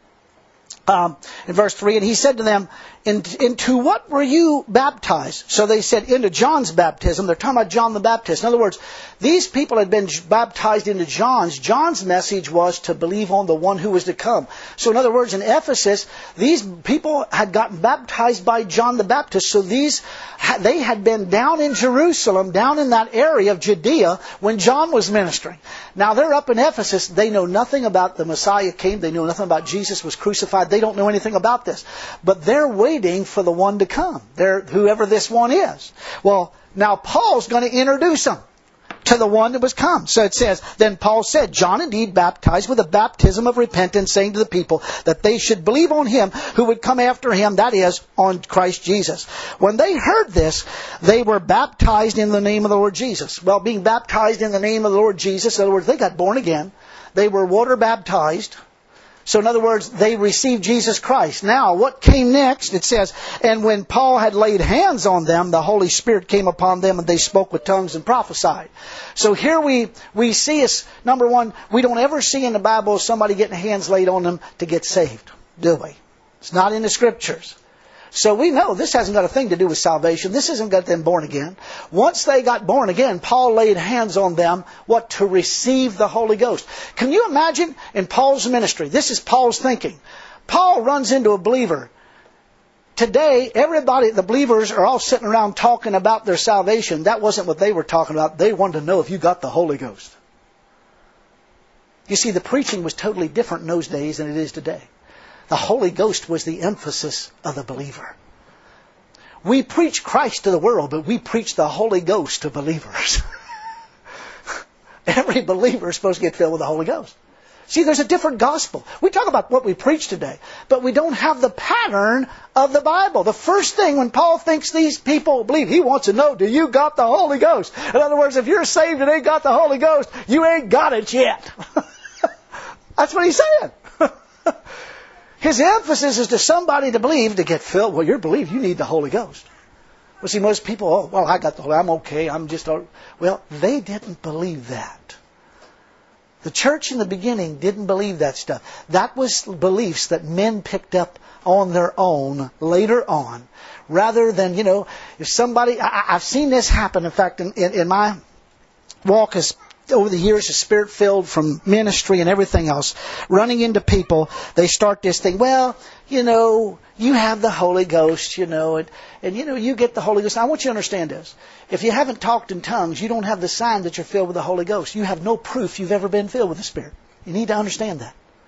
Um, in verse three, and he said to them, In, into what were you baptized? So they said, into John's baptism. They're talking about John the Baptist. In other words, these people had been baptized into John's. John's message was to believe on the one who was to come. So in other words, in Ephesus, these people had gotten baptized by John the Baptist. So these, they had been down in Jerusalem, down in that area of Judea, when John was ministering. Now they're up in Ephesus. They know nothing about the Messiah came. They know nothing about Jesus was crucified. They don't know anything about this. But they're waiting for the one to come. They're, whoever this one is. Well, now Paul's going to introduce them to the one that was come. So it says, Then Paul said, John indeed baptized with a baptism of repentance, saying to the people that they should believe on him who would come after him, that is, on Christ Jesus. When they heard this, they were baptized in the name of the Lord Jesus. Well, being baptized in the name of the Lord Jesus, in other words, they got born again. They were water baptized. So in other words, they received Jesus Christ. Now, what came next? It says, And when Paul had laid hands on them, the Holy Spirit came upon them, and they spoke with tongues and prophesied. So here we, we see is, number one, we don't ever see in the Bible somebody getting hands laid on them to get saved, do we? It's not in the Scriptures. So we know this hasn't got a thing to do with salvation. This hasn't got them born again. Once they got born again, Paul laid hands on them, what? To receive the Holy Ghost. Can you imagine in Paul's ministry? This is Paul's thinking. Paul runs into a believer. Today, everybody, the believers are all sitting around talking about their salvation. That wasn't what they were talking about. They wanted to know if you got the Holy Ghost. You see, the preaching was totally different in those days than it is today. The Holy Ghost was the emphasis of the believer. We preach Christ to the world, but we preach the Holy Ghost to believers. Every believer is supposed to get filled with the Holy Ghost. See, there's a different gospel. We talk about what we preach today, but we don't have the pattern of the Bible. The first thing when Paul thinks these people believe, he wants to know, do you got the Holy Ghost? In other words, if you're saved and ain't got the Holy Ghost, you ain't got it yet. That's what he's saying. His emphasis is to somebody to believe to get filled. Well, you're believed. You need the Holy Ghost. Well, see, most people, oh, well, I got the Holy Ghost. I'm okay. I'm just, all... well, they didn't believe that. The church in the beginning didn't believe that stuff. That was beliefs that men picked up on their own later on. Rather than, you know, if somebody, I, I've seen this happen. In fact, in, in, in my walk as over the years is Spirit-filled from ministry and everything else, running into people, they start this thing, well, you know, you have the Holy Ghost, you know, and, and you know, you get the Holy Ghost. Now, I want you to understand this. If you haven't talked in tongues, you don't have the sign that you're filled with the Holy Ghost. You have no proof you've ever been filled with the Spirit. You need to understand that.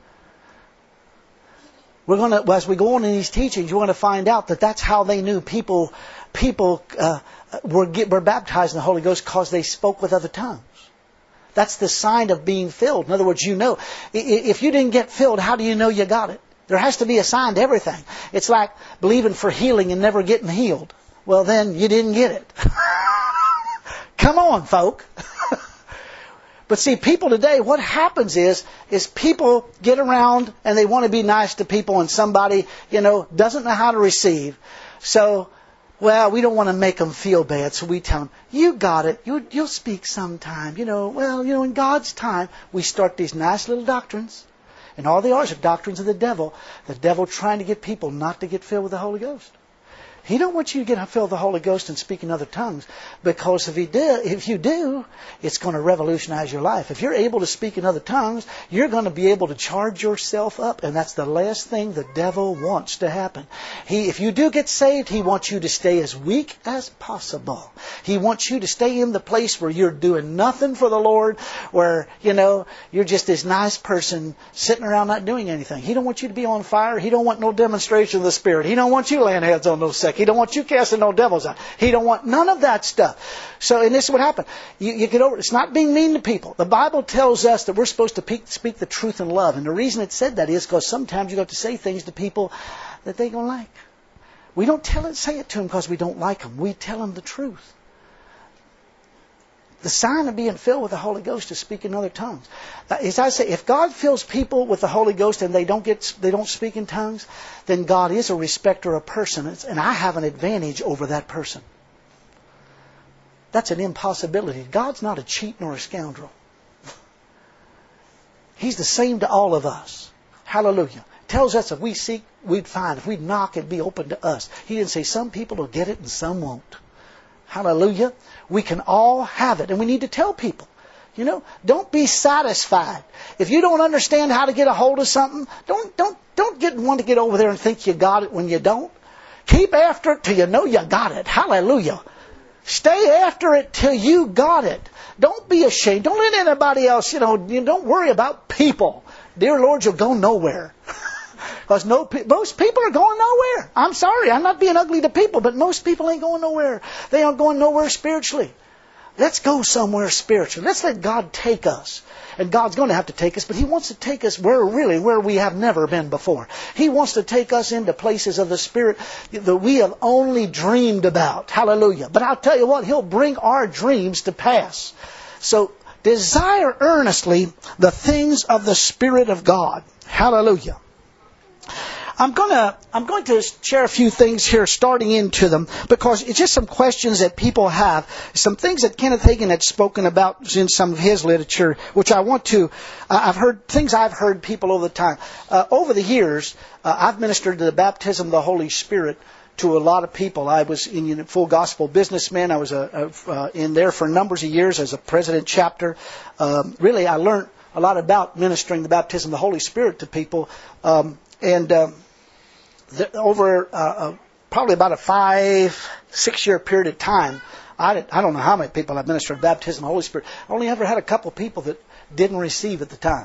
We're going to, as we go on in these teachings, we're going to find out that that's how they knew people, people uh, were get, were baptized in the Holy Ghost, because they spoke with other tongues. That's the sign of being filled. In other words, you know, if you didn't get filled, how do you know you got it? There has to be a sign to everything. It's like believing for healing and never getting healed. Well, then you didn't get it. Come on, folk. But see, people today, what happens is, is people get around and they want to be nice to people, and somebody, you know, doesn't know how to receive. So, well, we don't want to make them feel bad, so we tell them, you got it. You, you'll speak sometime. You know, well, you know, in God's time, we start these nice little doctrines. And all they are is doctrines of the devil. The devil trying to get people not to get filled with the Holy Ghost. He don't want you to get filled with the Holy Ghost and speak in other tongues, because if he do, if you do, it's going to revolutionize your life. If you're able to speak in other tongues, you're going to be able to charge yourself up, and that's the last thing the devil wants to happen. He, if you do get saved, he wants you to stay as weak as possible. He wants you to stay in the place where you're doing nothing for the Lord, where, you know, you're just this nice person sitting around not doing anything. He don't want you to be on fire. He don't want no demonstration of the Spirit. He don't want you laying hands on those sick. He don't want you casting no devils out. He don't want none of that stuff. So, and this is what happened. You, you get over it. It's not being mean to people. The Bible tells us that we're supposed to speak, speak the truth in love. And the reason it said that is because sometimes you have to say things to people that they don't like. We don't tell it, say it to them because we don't like them. We tell them the truth. The sign of being filled with the Holy Ghost is speaking in other tongues. As I say, if God fills people with the Holy Ghost and they don't get, they don't speak in tongues, then God is a respecter of persons, and I have an advantage over that person. That's an impossibility. God's not a cheat nor a scoundrel. He's the same to all of us. Hallelujah. Tells us if we seek, we'd find. If we knock, it'd be open to us. He didn't say some people will get it and some won't. Hallelujah. We can all have it. And we need to tell people, you know, don't be satisfied. If you don't understand how to get a hold of something, don't don't don't get want to get over there and think you got it when you don't. Keep after it till you know you got it. Hallelujah. Stay after it till you got it. Don't be ashamed. Don't let anybody else, you know, you don't worry about people. Dear Lord, you'll go nowhere. Because no, most people are going nowhere. I'm sorry, I'm not being ugly to people, but most people ain't going nowhere. They aren't going nowhere spiritually. Let's go somewhere spiritually. Let's let God take us. And God's going to have to take us, but He wants to take us where really, where we have never been before. He wants to take us into places of the Spirit that we have only dreamed about. Hallelujah. But I'll tell you what, He'll bring our dreams to pass. So, desire earnestly the things of the Spirit of God. Hallelujah. I'm going to I'm going to share a few things here, starting into them, because it's just some questions that people have, some things that Kenneth Hagin had spoken about in some of his literature, which I want to. Uh, I've heard things I've heard people over the time, uh, over the years. Uh, I've ministered to the baptism of the Holy Spirit to a lot of people. I was in you know, full gospel businessman. I was a, a, uh, in there for numbers of years as a president chapter. Um, really, I learned a lot about ministering the baptism of the Holy Spirit to people. Um, And um, the, over uh, uh, probably about a five, six-year period of time, I, did, I don't know how many people I've ministered baptism of the Holy Spirit. I only ever had a couple people that didn't receive at the time.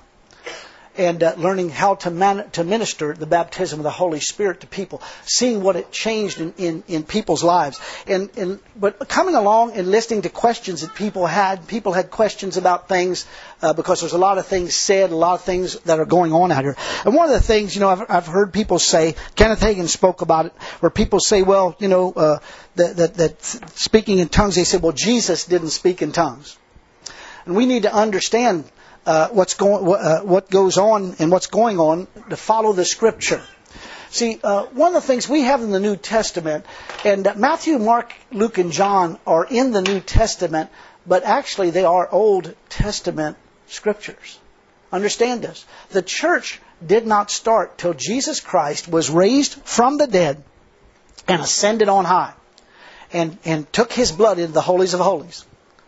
And uh, learning how to man, to minister the baptism of the Holy Spirit to people, seeing what it changed in, in, in people's lives. And, and but coming along and listening to questions that people had, people had questions about things uh, because there's a lot of things said, a lot of things that are going on out here. And one of the things, you know, I've, I've heard people say, Kenneth Hagin spoke about it, where people say, well, you know, uh, that, that, that speaking in tongues, they said, well, Jesus didn't speak in tongues. And we need to understand Uh, what's going, uh, what goes on and what's going on to follow the Scripture. See, uh, one of the things we have in the New Testament, and uh, Matthew, Mark, Luke, and John are in the New Testament, but actually they are Old Testament Scriptures. Understand this. The church did not start till Jesus Christ was raised from the dead and ascended on high and, and took His blood into the holies of holies.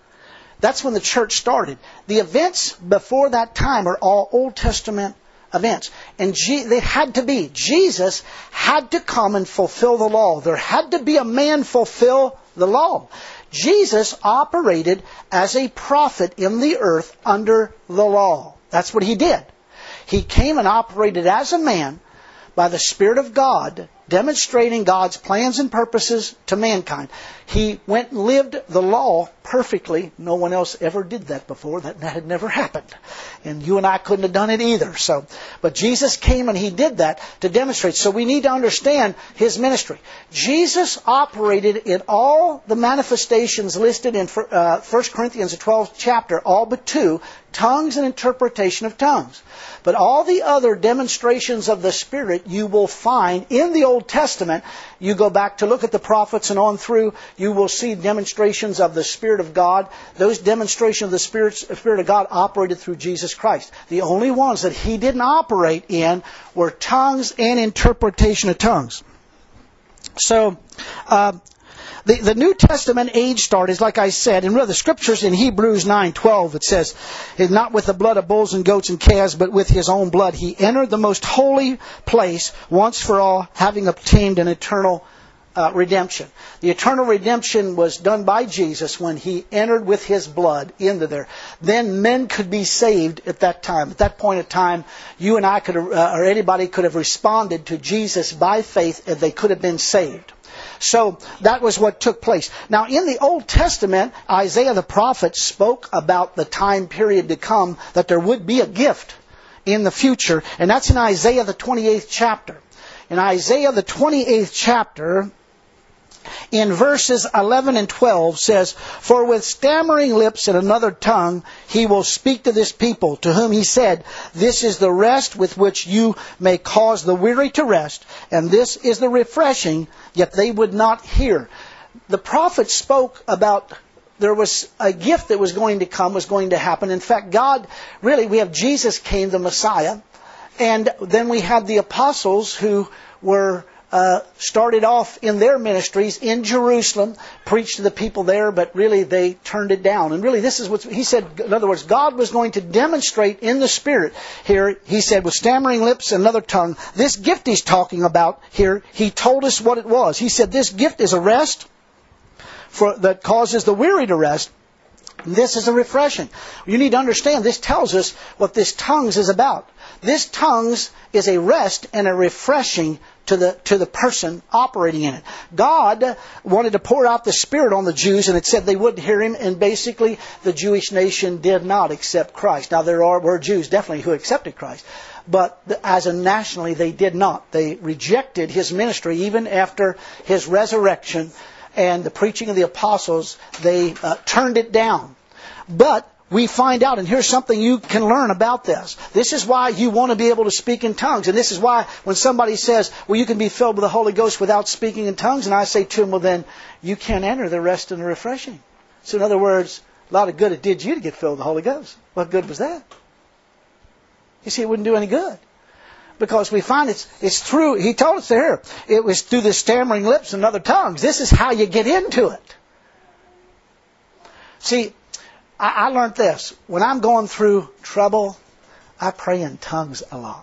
That's when the church started. The events before that time are all Old Testament events. And G- they had to be. Jesus had to come and fulfill the law. There had to be a man fulfill the law. Jesus operated as a prophet in the earth under the law. That's what He did. He came and operated as a man, by the Spirit of God, demonstrating God's plans and purposes to mankind. He went and lived the law perfectly. No one else ever did that before. That, that had never happened. And you and I couldn't have done it either. So, but Jesus came and He did that to demonstrate. So we need to understand His ministry. Jesus operated in all the manifestations listed in uh, First Corinthians, the twelfth chapter, all but two, tongues and interpretation of tongues. But all the other demonstrations of the Spirit you will find in the Old Testament. You go back to look at the prophets and on through, you will see demonstrations of the Spirit of God. Those demonstrations of the Spirit, Spirit of God operated through Jesus Christ. The only ones that He didn't operate in were tongues and interpretation of tongues. So, uh, The, the New Testament age start is, like I said, in the Scriptures in Hebrews nine twelve, it says, not with the blood of bulls and goats and calves, but with His own blood, He entered the most holy place once for all, having obtained an eternal uh, redemption. The eternal redemption was done by Jesus when He entered with His blood into there. Then men could be saved at that time. At that point in time, you and I could, uh, or anybody could have responded to Jesus by faith, and they could have been saved. So that was what took place. Now in the Old Testament, Isaiah the prophet spoke about the time period to come, that there would be a gift in the future. And that's in Isaiah the twenty-eighth chapter. In Isaiah the twenty-eighth chapter, in verses eleven and twelve says, for with stammering lips and another tongue He will speak to this people, to whom He said, this is the rest with which you may cause the weary to rest, and this is the refreshing, yet they would not hear. The prophet spoke about there was a gift that was going to come, was going to happen. In fact, God, really, we have Jesus came, the Messiah, and then we had the apostles who were Uh, started off in their ministries in Jerusalem, preached to the people there, but really they turned it down. And really this is what He said. In other words, God was going to demonstrate in the Spirit here. He said, with stammering lips and another tongue, this gift He's talking about here, He told us what it was. He said this gift is a rest for, that causes the weary to rest. This is a refreshing. You need to understand, this tells us what this tongues is about. This tongues is a rest and a refreshing to the to the person operating in it. God wanted to pour out the Spirit on the Jews, and it said they wouldn't hear Him, and basically the Jewish nation did not accept Christ. Now there are were Jews definitely who accepted Christ, but as a nationally they did not. They rejected His ministry even after His resurrection and the preaching of the apostles. They uh, turned it down. But we find out, and here's something you can learn about this. This is why you want to be able to speak in tongues. And this is why when somebody says, well, you can be filled with the Holy Ghost without speaking in tongues, and I say to them, well, then you can't enter the rest and the refreshing. So in other words, a lot of good it did you to get filled with the Holy Ghost. What good was that? You see, it wouldn't do any good. Because we find it's it's through, He told us there, it was through the stammering lips and other tongues. This is how you get into it. See, I, I learned this. When I'm going through trouble, I pray in tongues a lot.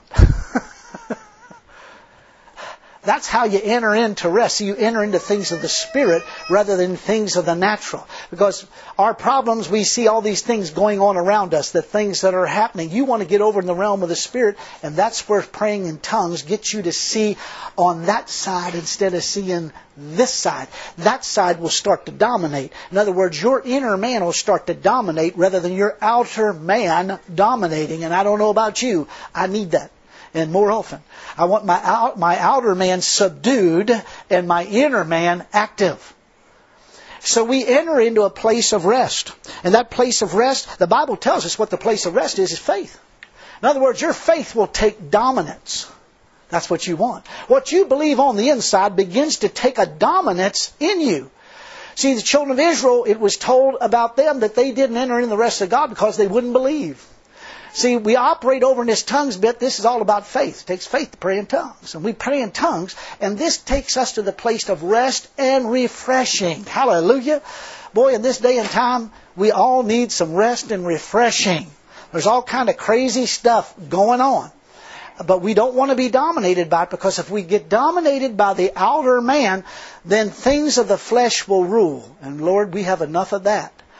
That's how you enter into rest. So you enter into things of the Spirit rather than things of the natural. Because our problems, we see all these things going on around us, the things that are happening. You want to get over in the realm of the Spirit, and that's where praying in tongues gets you to see on that side instead of seeing this side. That side will start to dominate. In other words, your inner man will start to dominate rather than your outer man dominating. And I don't know about you, I need that. And more often, I want my out, my outer man subdued and my inner man active. So we enter into a place of rest. And that place of rest, the Bible tells us what the place of rest is, is faith. In other words, your faith will take dominance. That's what you want. What you believe on the inside begins to take a dominance in you. See, the children of Israel, it was told about them that they didn't enter in the rest of God because they wouldn't believe. See, we operate over in this tongues bit. This is all about faith. It takes faith to pray in tongues. And we pray in tongues. And this takes us to the place of rest and refreshing. Hallelujah. Boy, in this day and time, we all need some rest and refreshing. There's all kind of crazy stuff going on. But we don't want to be dominated by it, because if we get dominated by the outer man, then things of the flesh will rule. And Lord, we have enough of that.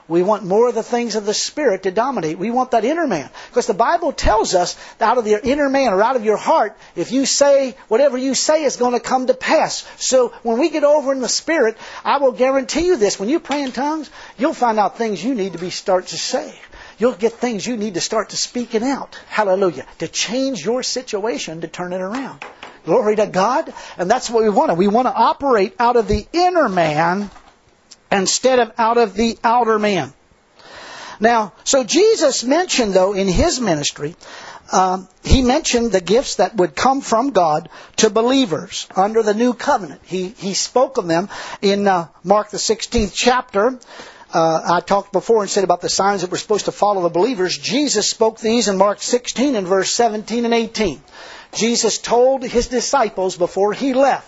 We want more of the things of the Spirit to dominate. We want that inner man. Because the Bible tells us that out of your inner man or out of your heart, if you say, whatever you say is going to come to pass. So when we get over in the Spirit, I will guarantee you this. When you pray in tongues, you'll find out things you need to be start to say. You'll get things you need to start to speaking out. Hallelujah. To change your situation, to turn it around. Glory to God. And that's what we want. We want to operate out of the inner man instead of out of the outer man. Now, so Jesus mentioned, though, in His ministry, um, He mentioned the gifts that would come from God to believers under the new covenant. He, he spoke of them in uh, Mark the sixteenth chapter. Uh, I talked before and said about the signs that were supposed to follow the believers. Jesus spoke these in Mark sixteen in verse seventeen and eighteen. Jesus told His disciples before He left,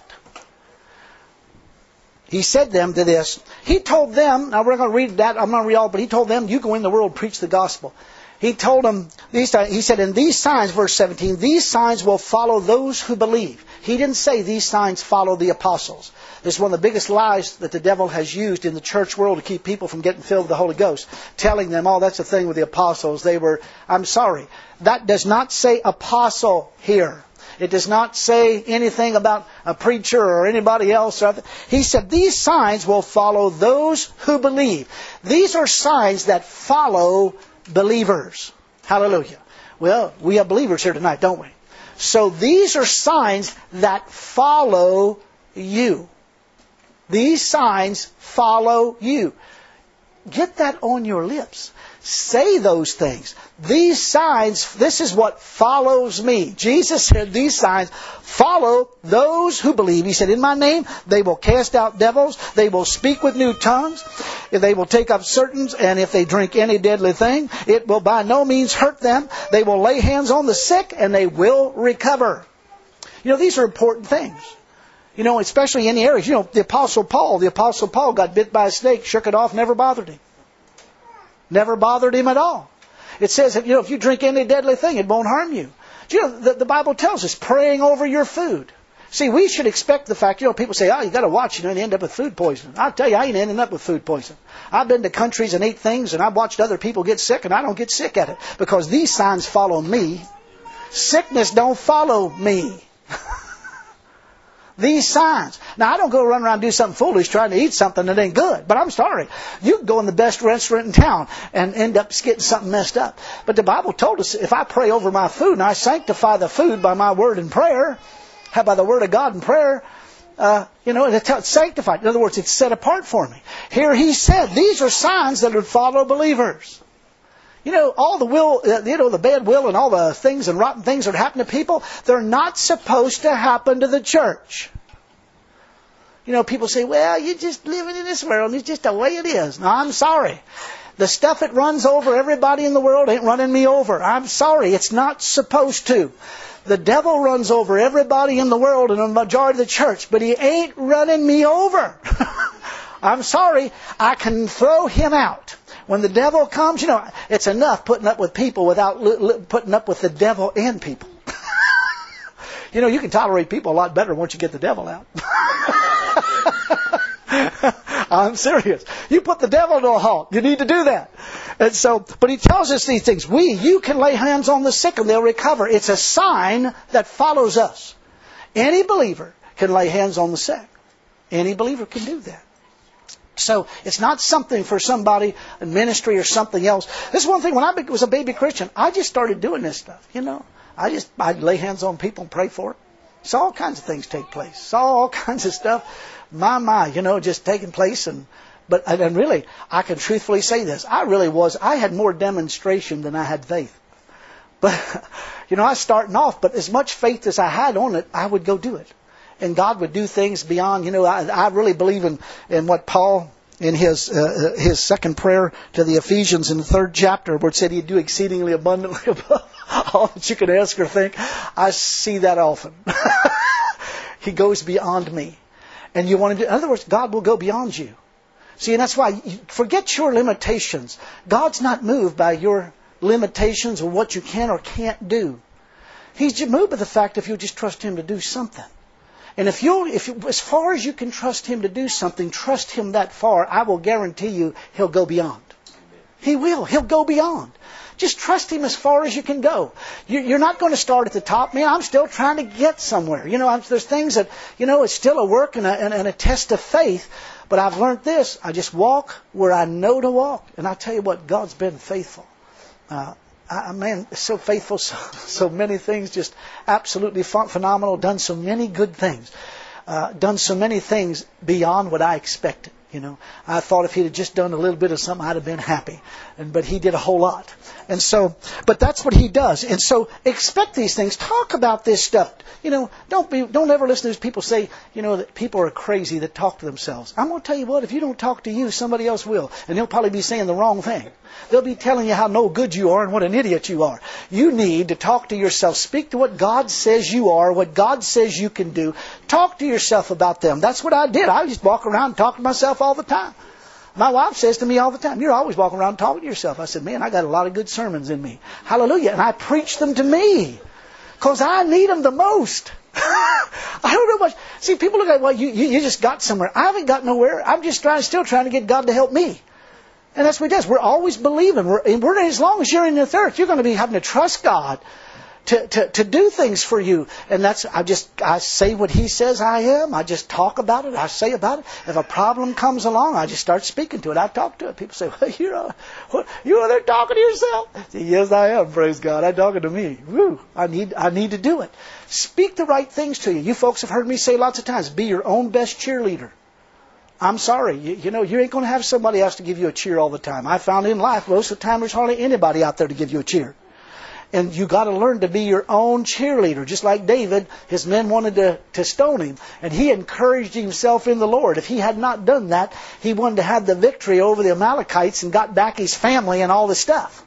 He said them to this. He told them, now we're going to read that, I'm not going to read all, but He told them, you go in the world, preach the gospel. He told them, these, He said, in these signs, verse seventeen, these signs will follow those who believe. He didn't say these signs follow the apostles. This is one of the biggest lies that the devil has used in the church world to keep people from getting filled with the Holy Ghost. Telling them, oh, that's the thing with the apostles. They were, I'm sorry. That does not say apostle here. It does not say anything about a preacher or anybody else. He said these signs will follow those who believe. These are signs that follow believers. Hallelujah. Well, we have believers here tonight, don't we? So these are signs that follow you. These signs follow you. Get that on your lips. Say those things. These signs, this is what follows me. Jesus said these signs follow those who believe. He said, in my name, they will cast out devils. They will speak with new tongues. They will take up serpents. And if they drink any deadly thing, it will by no means hurt them. They will lay hands on the sick and they will recover. You know, these are important things. You know, especially in the areas. You know, the Apostle Paul, the Apostle Paul got bit by a snake, shook it off, never bothered him. Never bothered him at all. It says, you know, if you drink any deadly thing, it won't harm you. You know, the, the Bible tells us, praying over your food. See, we should expect the fact, you know, people say, oh, you got to watch, you know, and you end up with food poisoning. I'll tell you, I ain't ending up with food poisoning. I've been to countries and ate things, and I've watched other people get sick, and I don't get sick at it. Because these signs follow me. Sickness don't follow me. These signs. Now, I don't go run around and do something foolish trying to eat something that ain't good. But I'm sorry. You can go in the best restaurant in town and end up getting something messed up. But the Bible told us if I pray over my food and I sanctify the food by my word and prayer, by the word of God and prayer, uh, you know, it's sanctified. In other words, it's set apart for me. Here He said, these are signs that would follow believers. You know, all the will, you know, the bad will and all the things and rotten things that happen to people, they're not supposed to happen to the church. You know, people say, well, you're just living in this world and it's just the way it is. No, I'm sorry. The stuff that runs over everybody in the world ain't running me over. I'm sorry. It's not supposed to. The devil runs over everybody in the world and the majority of the church, but he ain't running me over. I'm sorry. I can throw him out. When the devil comes, you know, it's enough putting up with people without li- li- putting up with the devil and people. You know, you can tolerate people a lot better once you get the devil out. I'm serious. You put the devil to a halt. You need to do that. And so, but He tells us these things. We, you can lay hands on the sick and they'll recover. It's a sign that follows us. Any believer can lay hands on the sick. Any believer can do that. So it's not something for somebody in ministry or something else. This is one thing. When I was a baby Christian, I just started doing this stuff. You know, I just I'd lay hands on people and pray for it. Saw all kinds of things take place. Saw all kinds of stuff. My my, you know, just taking place. And but and really, I can truthfully say this. I really was. I had more demonstration than I had faith. But you know, I was starting off. But as much faith as I had on it, I would go do it. And God would do things beyond, you know, I, I really believe in, in what Paul, in his uh, his second prayer to the Ephesians in the third chapter, where it said He'd do exceedingly abundantly above all that you could ask or think. I see that often. He goes beyond me. And you want to do, in other words, God will go beyond you. See, and that's why, you forget your limitations. God's not moved by your limitations or what you can or can't do. He's moved by the fact if you just trust Him to do something. And if you, if you, as far as you can trust Him to do something, trust Him that far, I will guarantee you He'll go beyond. He will. He'll go beyond. Just trust Him as far as you can go. You're not going to start at the top. Man, I'm still trying to get somewhere. You know, I'm, there's things that, you know, it's still a work and a, and, and a test of faith. But I've learned this. I just walk where I know to walk. And I tell you what, God's been faithful. Uh, I, man, so faithful. So, so many things, just absolutely phenomenal. Done so many good things. Uh, done so many things beyond what I expected. You know, I thought if He'd have just done a little bit of something, I'd have been happy. And, but He did a whole lot. And so, but that's what He does. And so expect these things. Talk about this stuff. You know, don't be, don't ever listen to these people say, you know, that people are crazy that talk to themselves. I'm going to tell you what, if you don't talk to you, somebody else will. And they'll probably be saying the wrong thing. They'll be telling you how no good you are and what an idiot you are. You need to talk to yourself. Speak to what God says you are, what God says you can do. Talk to yourself about them. That's what I did. I just walk around and talk to myself all the time. My wife says to me all the time, you're always walking around talking to yourself. I said, man, I got a lot of good sermons in me. Hallelujah. And I preach them to me because I need them the most. I don't know much. See, people look at, well, you, you, you just got somewhere. I haven't got nowhere. I'm just trying, still trying to get God to help me. And that's what He does. We're always believing. We're, and we're, as long as you're in the earth, you're going to be having to trust God to, to, to do things for you. And that's, I just, I say what He says I am. I just talk about it. I say about it. If a problem comes along, I just start speaking to it. I talk to it. People say, well, you're, uh, what, you're there talking to yourself. I say, yes, I am. Praise God. I'm talking to me. Woo. I need, I need to do it. Speak the right things to you. You folks have heard me say lots of times, be your own best cheerleader. I'm sorry. You, you know, you ain't going to have somebody else to give you a cheer all the time. I found in life, most of the time, there's hardly anybody out there to give you a cheer. And you got to learn to be your own cheerleader. Just like David, his men wanted to, to stone him. And he encouraged himself in the Lord. If he had not done that, he wanted to have the victory over the Amalekites and got back his family and all the stuff.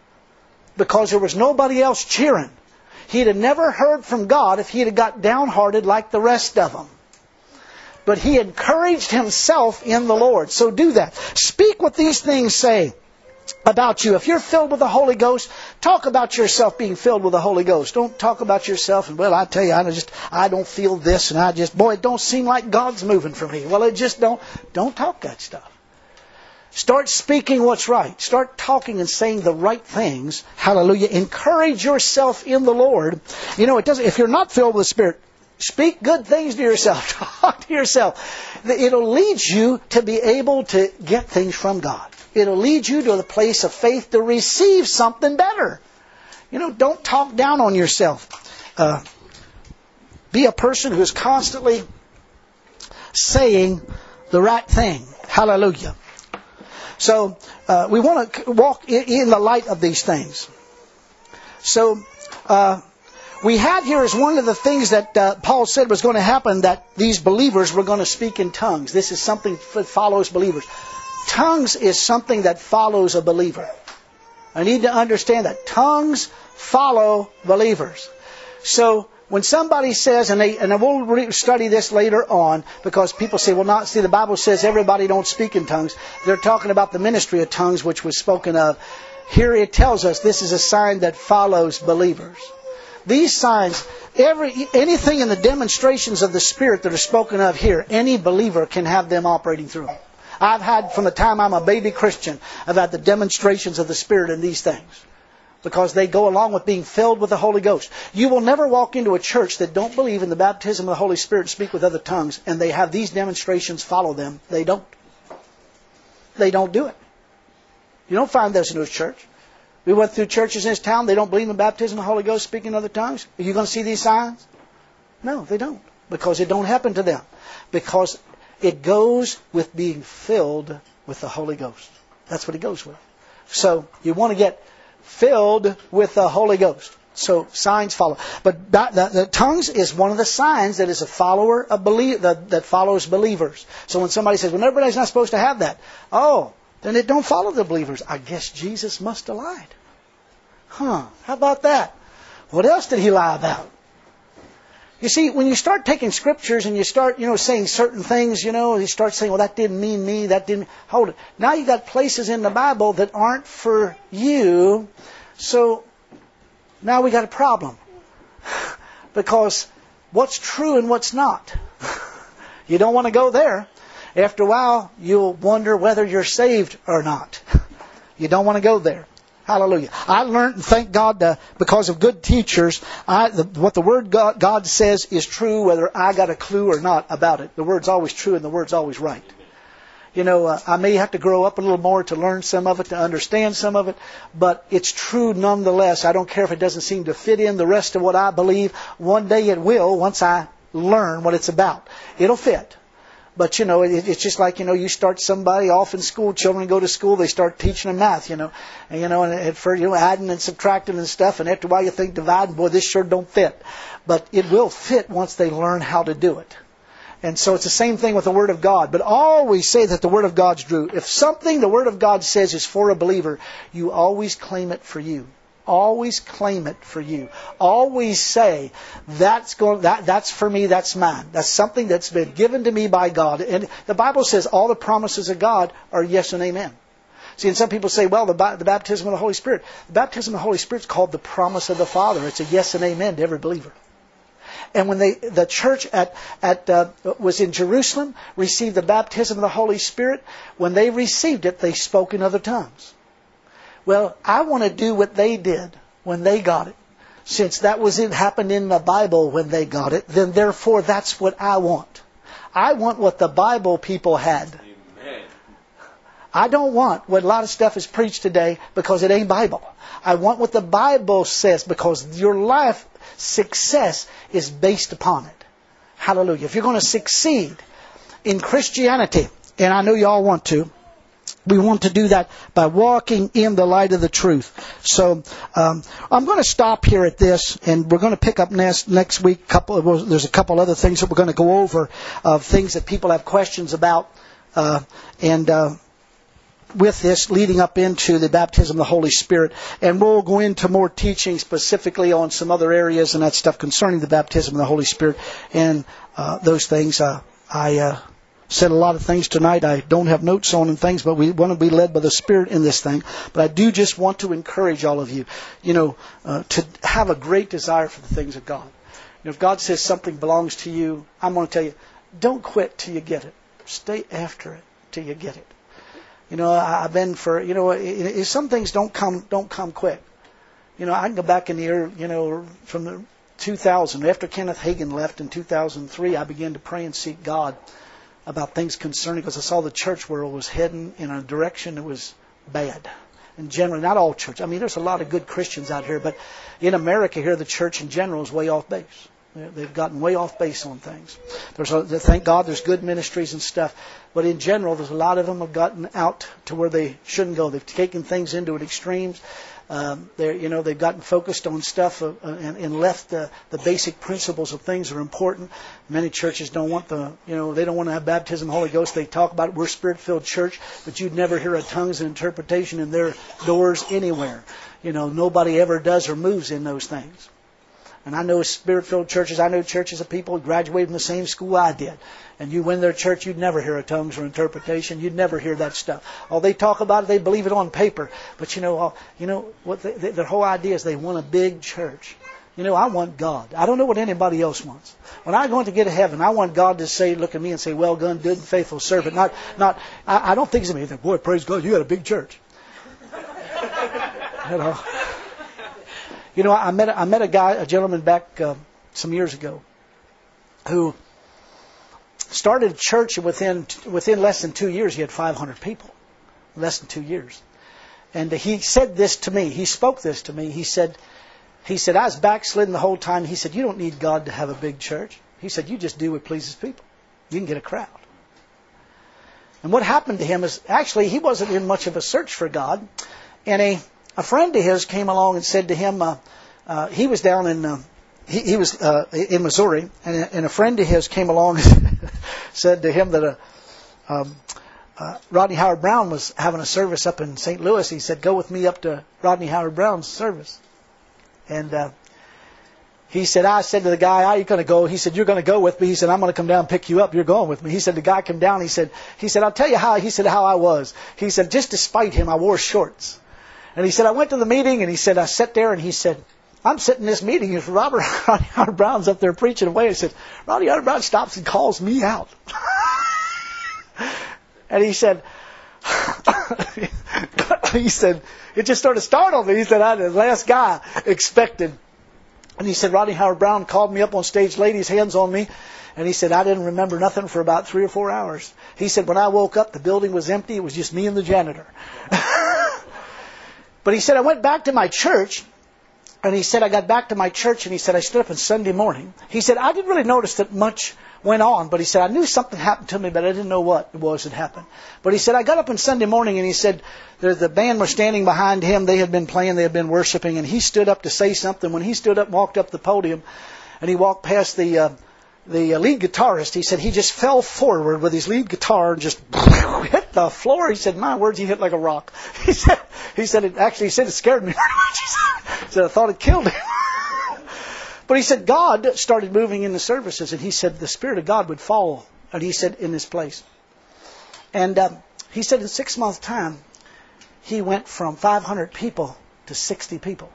Because there was nobody else cheering. He'd have never heard from God if he'd have got downhearted like the rest of them. But he encouraged himself in the Lord. So do that. Speak what these things say about you. If you're filled with the Holy Ghost, talk about yourself being filled with the Holy Ghost. Don't talk about yourself and, well, I tell you, I just, I don't feel this, and I just, boy, it don't seem like God's moving for me. Well, it just don't, don't talk that stuff. Start speaking what's right. Start talking and saying the right things. Hallelujah. Encourage yourself in the Lord. You know, it doesn't, if you're not filled with the Spirit, speak good things to yourself. Talk to yourself. It'll lead you to be able to get things from God. It'll lead you to the place of faith to receive something better. You know, don't talk down on yourself. Uh, be a person who is constantly saying the right thing. Hallelujah. So uh, we want to walk in, in the light of these things. So uh, we have here as one of the things that uh, Paul said was going to happen, that these believers were going to speak in tongues. This is something that follows believers. Tongues is something that follows a believer. I need to understand that. Tongues follow believers. So when somebody says, and they, and we'll re- study this later on, because people say, well, not see, the Bible says everybody don't speak in tongues. They're talking about the ministry of tongues, which was spoken of. Here it tells us this is a sign that follows believers. These signs, every anything in the demonstrations of the Spirit that are spoken of here, any believer can have them operating through them. I've had, from the time I'm a baby Christian, I've had the demonstrations of the Spirit in these things. Because they go along with being filled with the Holy Ghost. You will never walk into a church that don't believe in the baptism of the Holy Spirit and speak with other tongues, and they have these demonstrations follow them. They don't. They don't do it. You don't find this in this church. We went through churches in this town, they don't believe in the baptism of the Holy Ghost, speaking in other tongues. Are you going to see these signs? No, they don't. Because it don't happen to them. Because it goes with being filled with the Holy Ghost. That's what it goes with. So you want to get filled with the Holy Ghost. So signs follow. But that, the, the tongues is one of the signs that is a follower of believe, that, that follows believers. So when somebody says, well, everybody's not supposed to have that. Oh, then it don't follow the believers. I guess Jesus must have lied. Huh, how about that? What else did he lie about? You see, when you start taking scriptures and you start, you know, saying certain things, you know, you start saying, well, that didn't mean me, that didn't... Hold it. Now you got places in the Bible that aren't for you. So now we got a problem. Because what's true and what's not? You don't want to go there. After a while, you'll wonder whether you're saved or not. You don't want to go there. Hallelujah. I learned, and thank God, uh, because of good teachers, I, the, what the Word God, God says is true whether I got a clue or not about it. The Word's always true and the Word's always right. You know, uh, I may have to grow up a little more to learn some of it, to understand some of it, but it's true nonetheless. I don't care if it doesn't seem to fit in the rest of what I believe. One day it will, once I learn what it's about. It'll fit. But, you know, it, it's just like, you know, you start somebody off in school, children go to school, they start teaching them math, you know. And, you know, and at first, you know, adding and subtracting and stuff, and after a while you think dividing, boy, this sure don't fit. But it will fit once they learn how to do it. And so it's the same thing with the Word of God. But always say that the Word of God's true. If something the Word of God says is for a believer, you always claim it for you. Always claim it for you. Always say, that's going, that, that's for me, that's mine. That's something that's been given to me by God. And the Bible says all the promises of God are yes and amen. See, and some people say, well, the, the baptism of the Holy Spirit. The baptism of the Holy Spirit is called the promise of the Father. It's a yes and amen to every believer. And when they, the church at, at uh, was in Jerusalem, received the baptism of the Holy Spirit, when they received it, they spoke in other tongues. Well, I want to do what they did when they got it. Since that was it happened in the Bible when they got it, then therefore that's what I want. I want what the Bible people had. Amen. I don't want what a lot of stuff is preached today because it ain't Bible. I want what the Bible says because your life success is based upon it. Hallelujah. If you're going to succeed in Christianity, and I know you all want to, we want to do that by walking in the light of the truth. So um, I'm going to stop here at this, and we're going to pick up next next week. Couple, well, there's a couple other things that we're going to go over of things that people have questions about, uh, and uh, with this leading up into the baptism of the Holy Spirit. And we'll go into more teaching specifically on some other areas and that stuff concerning the baptism of the Holy Spirit and uh, those things. Uh, I. Uh, Said a lot of things tonight. I don't have notes on and things, but we want to be led by the Spirit in this thing. But I do just want to encourage all of you, you know, uh, to have a great desire for the things of God. You know, if God says something belongs to you, I'm going to tell you, don't quit till you get it. Stay after it till you get it. You know, I, I've been for, you know, it, it, some things don't come don't come quick. You know, I can go back in the year, you know, from the two thousand after Kenneth Hagin left in two thousand three. I began to pray and seek God about things concerning, because I saw the church world was heading in a direction that was bad. And generally, not all church. I mean, there's a lot of good Christians out here, but in America here, the church in general is way off base. They've gotten way off base on things. There's a, thank God there's good ministries and stuff, but in general, there's a lot of them have gotten out to where they shouldn't go. They've taken things into extremes. Um, they're, you know, they've gotten focused on stuff uh, and, and left the, the basic principles of things that are important. Many churches don't want the, you know, they don't want to have baptism of the Holy Ghost. They talk about it. We're a Spirit-filled church, but you'd never hear a tongues and interpretation in their doors anywhere. You know, nobody ever does or moves in those things. And I know Spirit-filled churches, I know churches of people who graduated from the same school I did. And you win their church, you'd never hear a tongues or interpretation. You'd never hear that stuff. Oh, they talk about it, they believe it on paper. But you know, uh, you know what? They, they, their whole idea is they want a big church. You know, I want God. I don't know what anybody else wants. When I go into get to heaven, I want God to say, look at me and say, well done, good and faithful servant. Not, not. I, I don't think it's me. Think, boy, praise God, you got a big church. You know. You know, I met I met a guy, a gentleman back uh, some years ago, who started a church within within less than two years. He had five hundred people, less than two years, and he said this to me. He spoke this to me. He said, he said I was backslidden the whole time. He said, you don't need God to have a big church. He said, you just do what pleases people. You can get a crowd. And what happened to him is actually he wasn't in much of a search for God, and a A friend of his came along and said to him, uh, uh, he was down in, uh, he, he was uh, in Missouri, and, and a friend of his came along and said to him that uh, um, uh, Rodney Howard Brown was having a service up in Saint Louis. He said, go with me up to Rodney Howard Brown's service. And uh, he said, I said to the guy, how are you going to go? He said, you're going to go with me. He said, I'm going to come down and pick you up. You're going with me. He said, the guy came down. He said, he said, I'll tell you how, he said, how I was. He said, just to spite him, I wore shorts. And he said, I went to the meeting, and he said, I sat there, and he said, I'm sitting in this meeting, and Robert Rodney Howard Brown's up there preaching away. He said, Rodney Howard Brown stops and calls me out. And he said, he said, it just sort of startled me. He said, I, the last guy expected. And he said, Rodney Howard-Browne called me up on stage, laid his hands on me. And he said, I didn't remember nothing for about three or four hours. He said, when I woke up, the building was empty. It was just me and the janitor. But he said, I went back to my church. And he said, I got back to my church, and he said, I stood up on Sunday morning. He said, I didn't really notice that much went on, but he said, I knew something happened to me, but I didn't know what it was that happened. But he said, I got up on Sunday morning, and he said, the, the band was standing behind him. They had been playing, they had been worshiping, and he stood up to say something. When he stood up and walked up the podium, and he walked past the uh, the lead guitarist, he said he just fell forward with his lead guitar and just hit the floor. He said, my words, he hit like a rock. He said, he said it actually, he said it scared me very much. He said, he said I thought it killed him. But he said God started moving in the services, and he said the Spirit of God would fall, and he said, in this place. And um, he said in six months' time, he went from five hundred people to sixty people.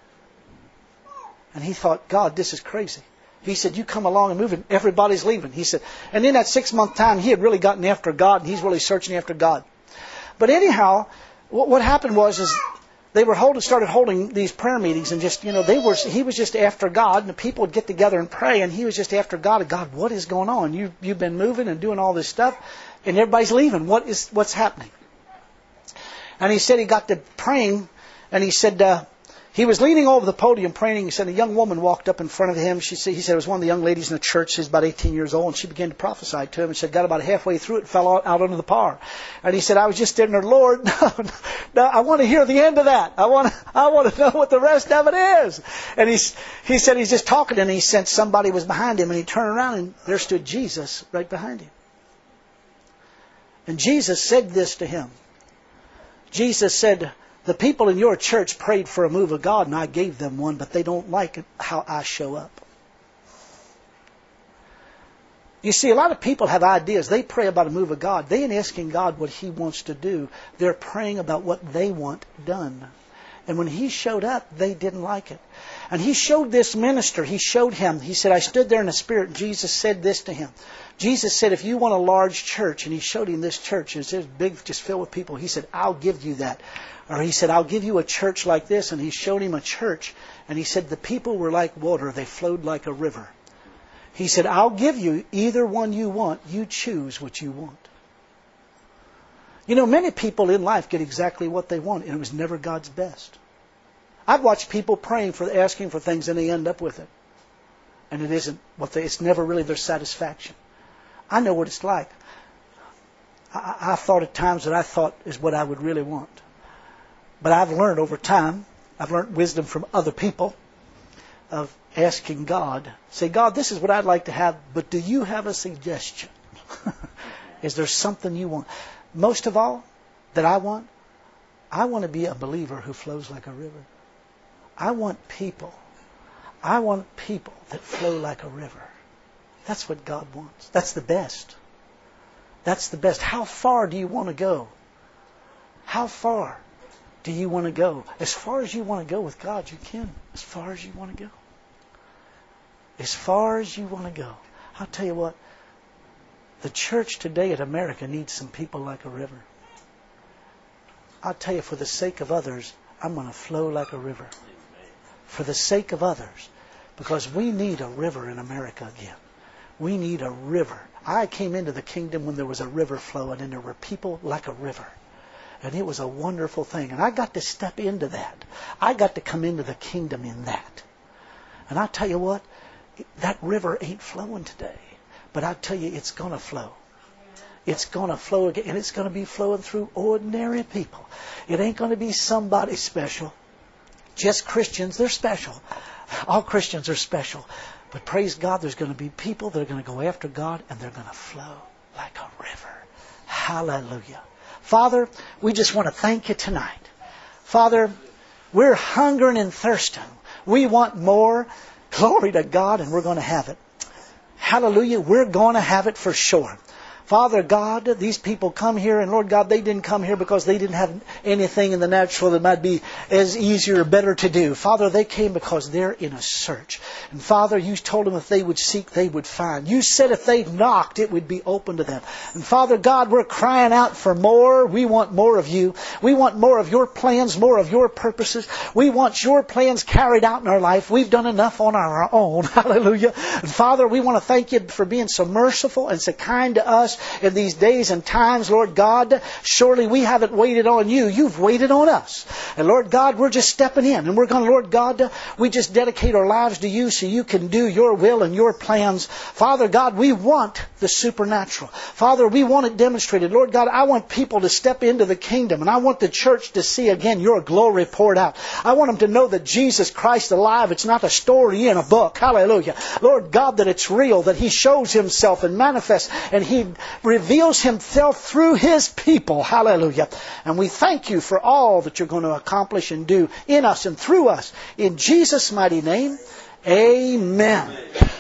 And he thought, God, this is crazy. He said, you come along and move, and everybody's leaving. He said, and in that six-month time, he had really gotten after God, and he's really searching after God. But anyhow, what, what happened was, is they were holding, started holding these prayer meetings, and just, you know, they were, he was just after God, and the people would get together and pray, and he was just after God. And God, what is going on? You, you've been moving and doing all this stuff, and everybody's leaving. What is, what's happening? And he said he got to praying, and he said, uh, he was leaning over the podium praying. He said a young woman walked up in front of him. She said, he said it was one of the young ladies in the church. She's about eighteen years old, and she began to prophesy to him. And said, got about halfway through it, fell out, out under the par. And he said, I was just sitting there, Lord, no, no, I want to hear the end of that. I want to, I want to know what the rest of it is. And he, he said he's just talking, and he sensed somebody was behind him, and he turned around, and there stood Jesus right behind him. And Jesus said this to him. Jesus said, the people in your church prayed for a move of God, and I gave them one, but they don't like how I show up. You see, a lot of people have ideas. They pray about a move of God. They ain't asking God what He wants to do. They're praying about what they want done. And when He showed up, they didn't like it. And He showed this minister, He showed him, He said, I stood there in the Spirit, and Jesus said this to him. Jesus said, if you want a large church, and He showed him this church, and it's big, just filled with people, He said, I'll give you that. Or He said, I'll give you a church like this. And He showed him a church. And He said, the people were like water. They flowed like a river. He said, I'll give you either one you want. You choose what you want. You know, many people in life get exactly what they want, and it was never God's best. I've watched people praying for, asking for things, and they end up with it. And it isn't what they, it's never really their satisfaction. I know what it's like. I, I've thought at times that I thought is what I would really want. But I've learned over time, I've learned wisdom from other people of asking God, say, God, this is what I'd like to have, but do you have a suggestion? Is there something you want? Most of all, that I want, I want to be a believer who flows like a river. I want people. I want people that flow like a river. That's what God wants. That's the best. That's the best. How far do you want to go? How far do you want to go? As far as you want to go with God, you can. As far as you want to go. As far as you want to go. I'll tell you what. The church today in America needs some people like a river. I'll tell you, for the sake of others, I'm going to flow like a river. For the sake of others. Because we need a river in America again. We need a river. I came into the kingdom when there was a river flowing, and there were people like a river. And it was a wonderful thing. And I got to step into that. I got to come into the kingdom in that. And I'll tell you what, that river ain't flowing today. But I'll tell you, it's going to flow. It's going to flow again. And it's going to be flowing through ordinary people. It ain't going to be somebody special. Just Christians, they're special. All Christians are special. But praise God, there's going to be people that are going to go after God, and they're going to flow like a river. Hallelujah. Father, we just want to thank You tonight. Father, we're hungering and thirsting. We want more. Glory to God, and we're going to have it. Hallelujah. We're going to have it for sure. Father God, these people come here, and Lord God, they didn't come here because they didn't have anything in the natural that might be as easier or better to do. Father, they came because they're in a search. And Father, you told them if they would seek, they would find. You said if they knocked, it would be open to them. And Father God, we're crying out for more. We want more of you. We want more of your plans, more of your purposes. We want your plans carried out in our life. We've done enough on our own. Hallelujah. And Father, we want to thank you for being so merciful and so kind to us in these days and times, Lord God. Surely we haven't waited on you. You've waited on us. And Lord God, we're just stepping in. And we're going to, Lord God, we just dedicate our lives to you so you can do your will and your plans. Father God, we want the supernatural. Father, we want it demonstrated. Lord God, I want people to step into the kingdom. And I want the church to see again your glory poured out. I want them to know that Jesus Christ alive, it's not a story in a book. Hallelujah. Lord God, that it's real, that He shows Himself and manifests, and He reveals Himself through His people. Hallelujah. And we thank you for all that you're going to accomplish and do in us and through us. In Jesus' mighty name, amen.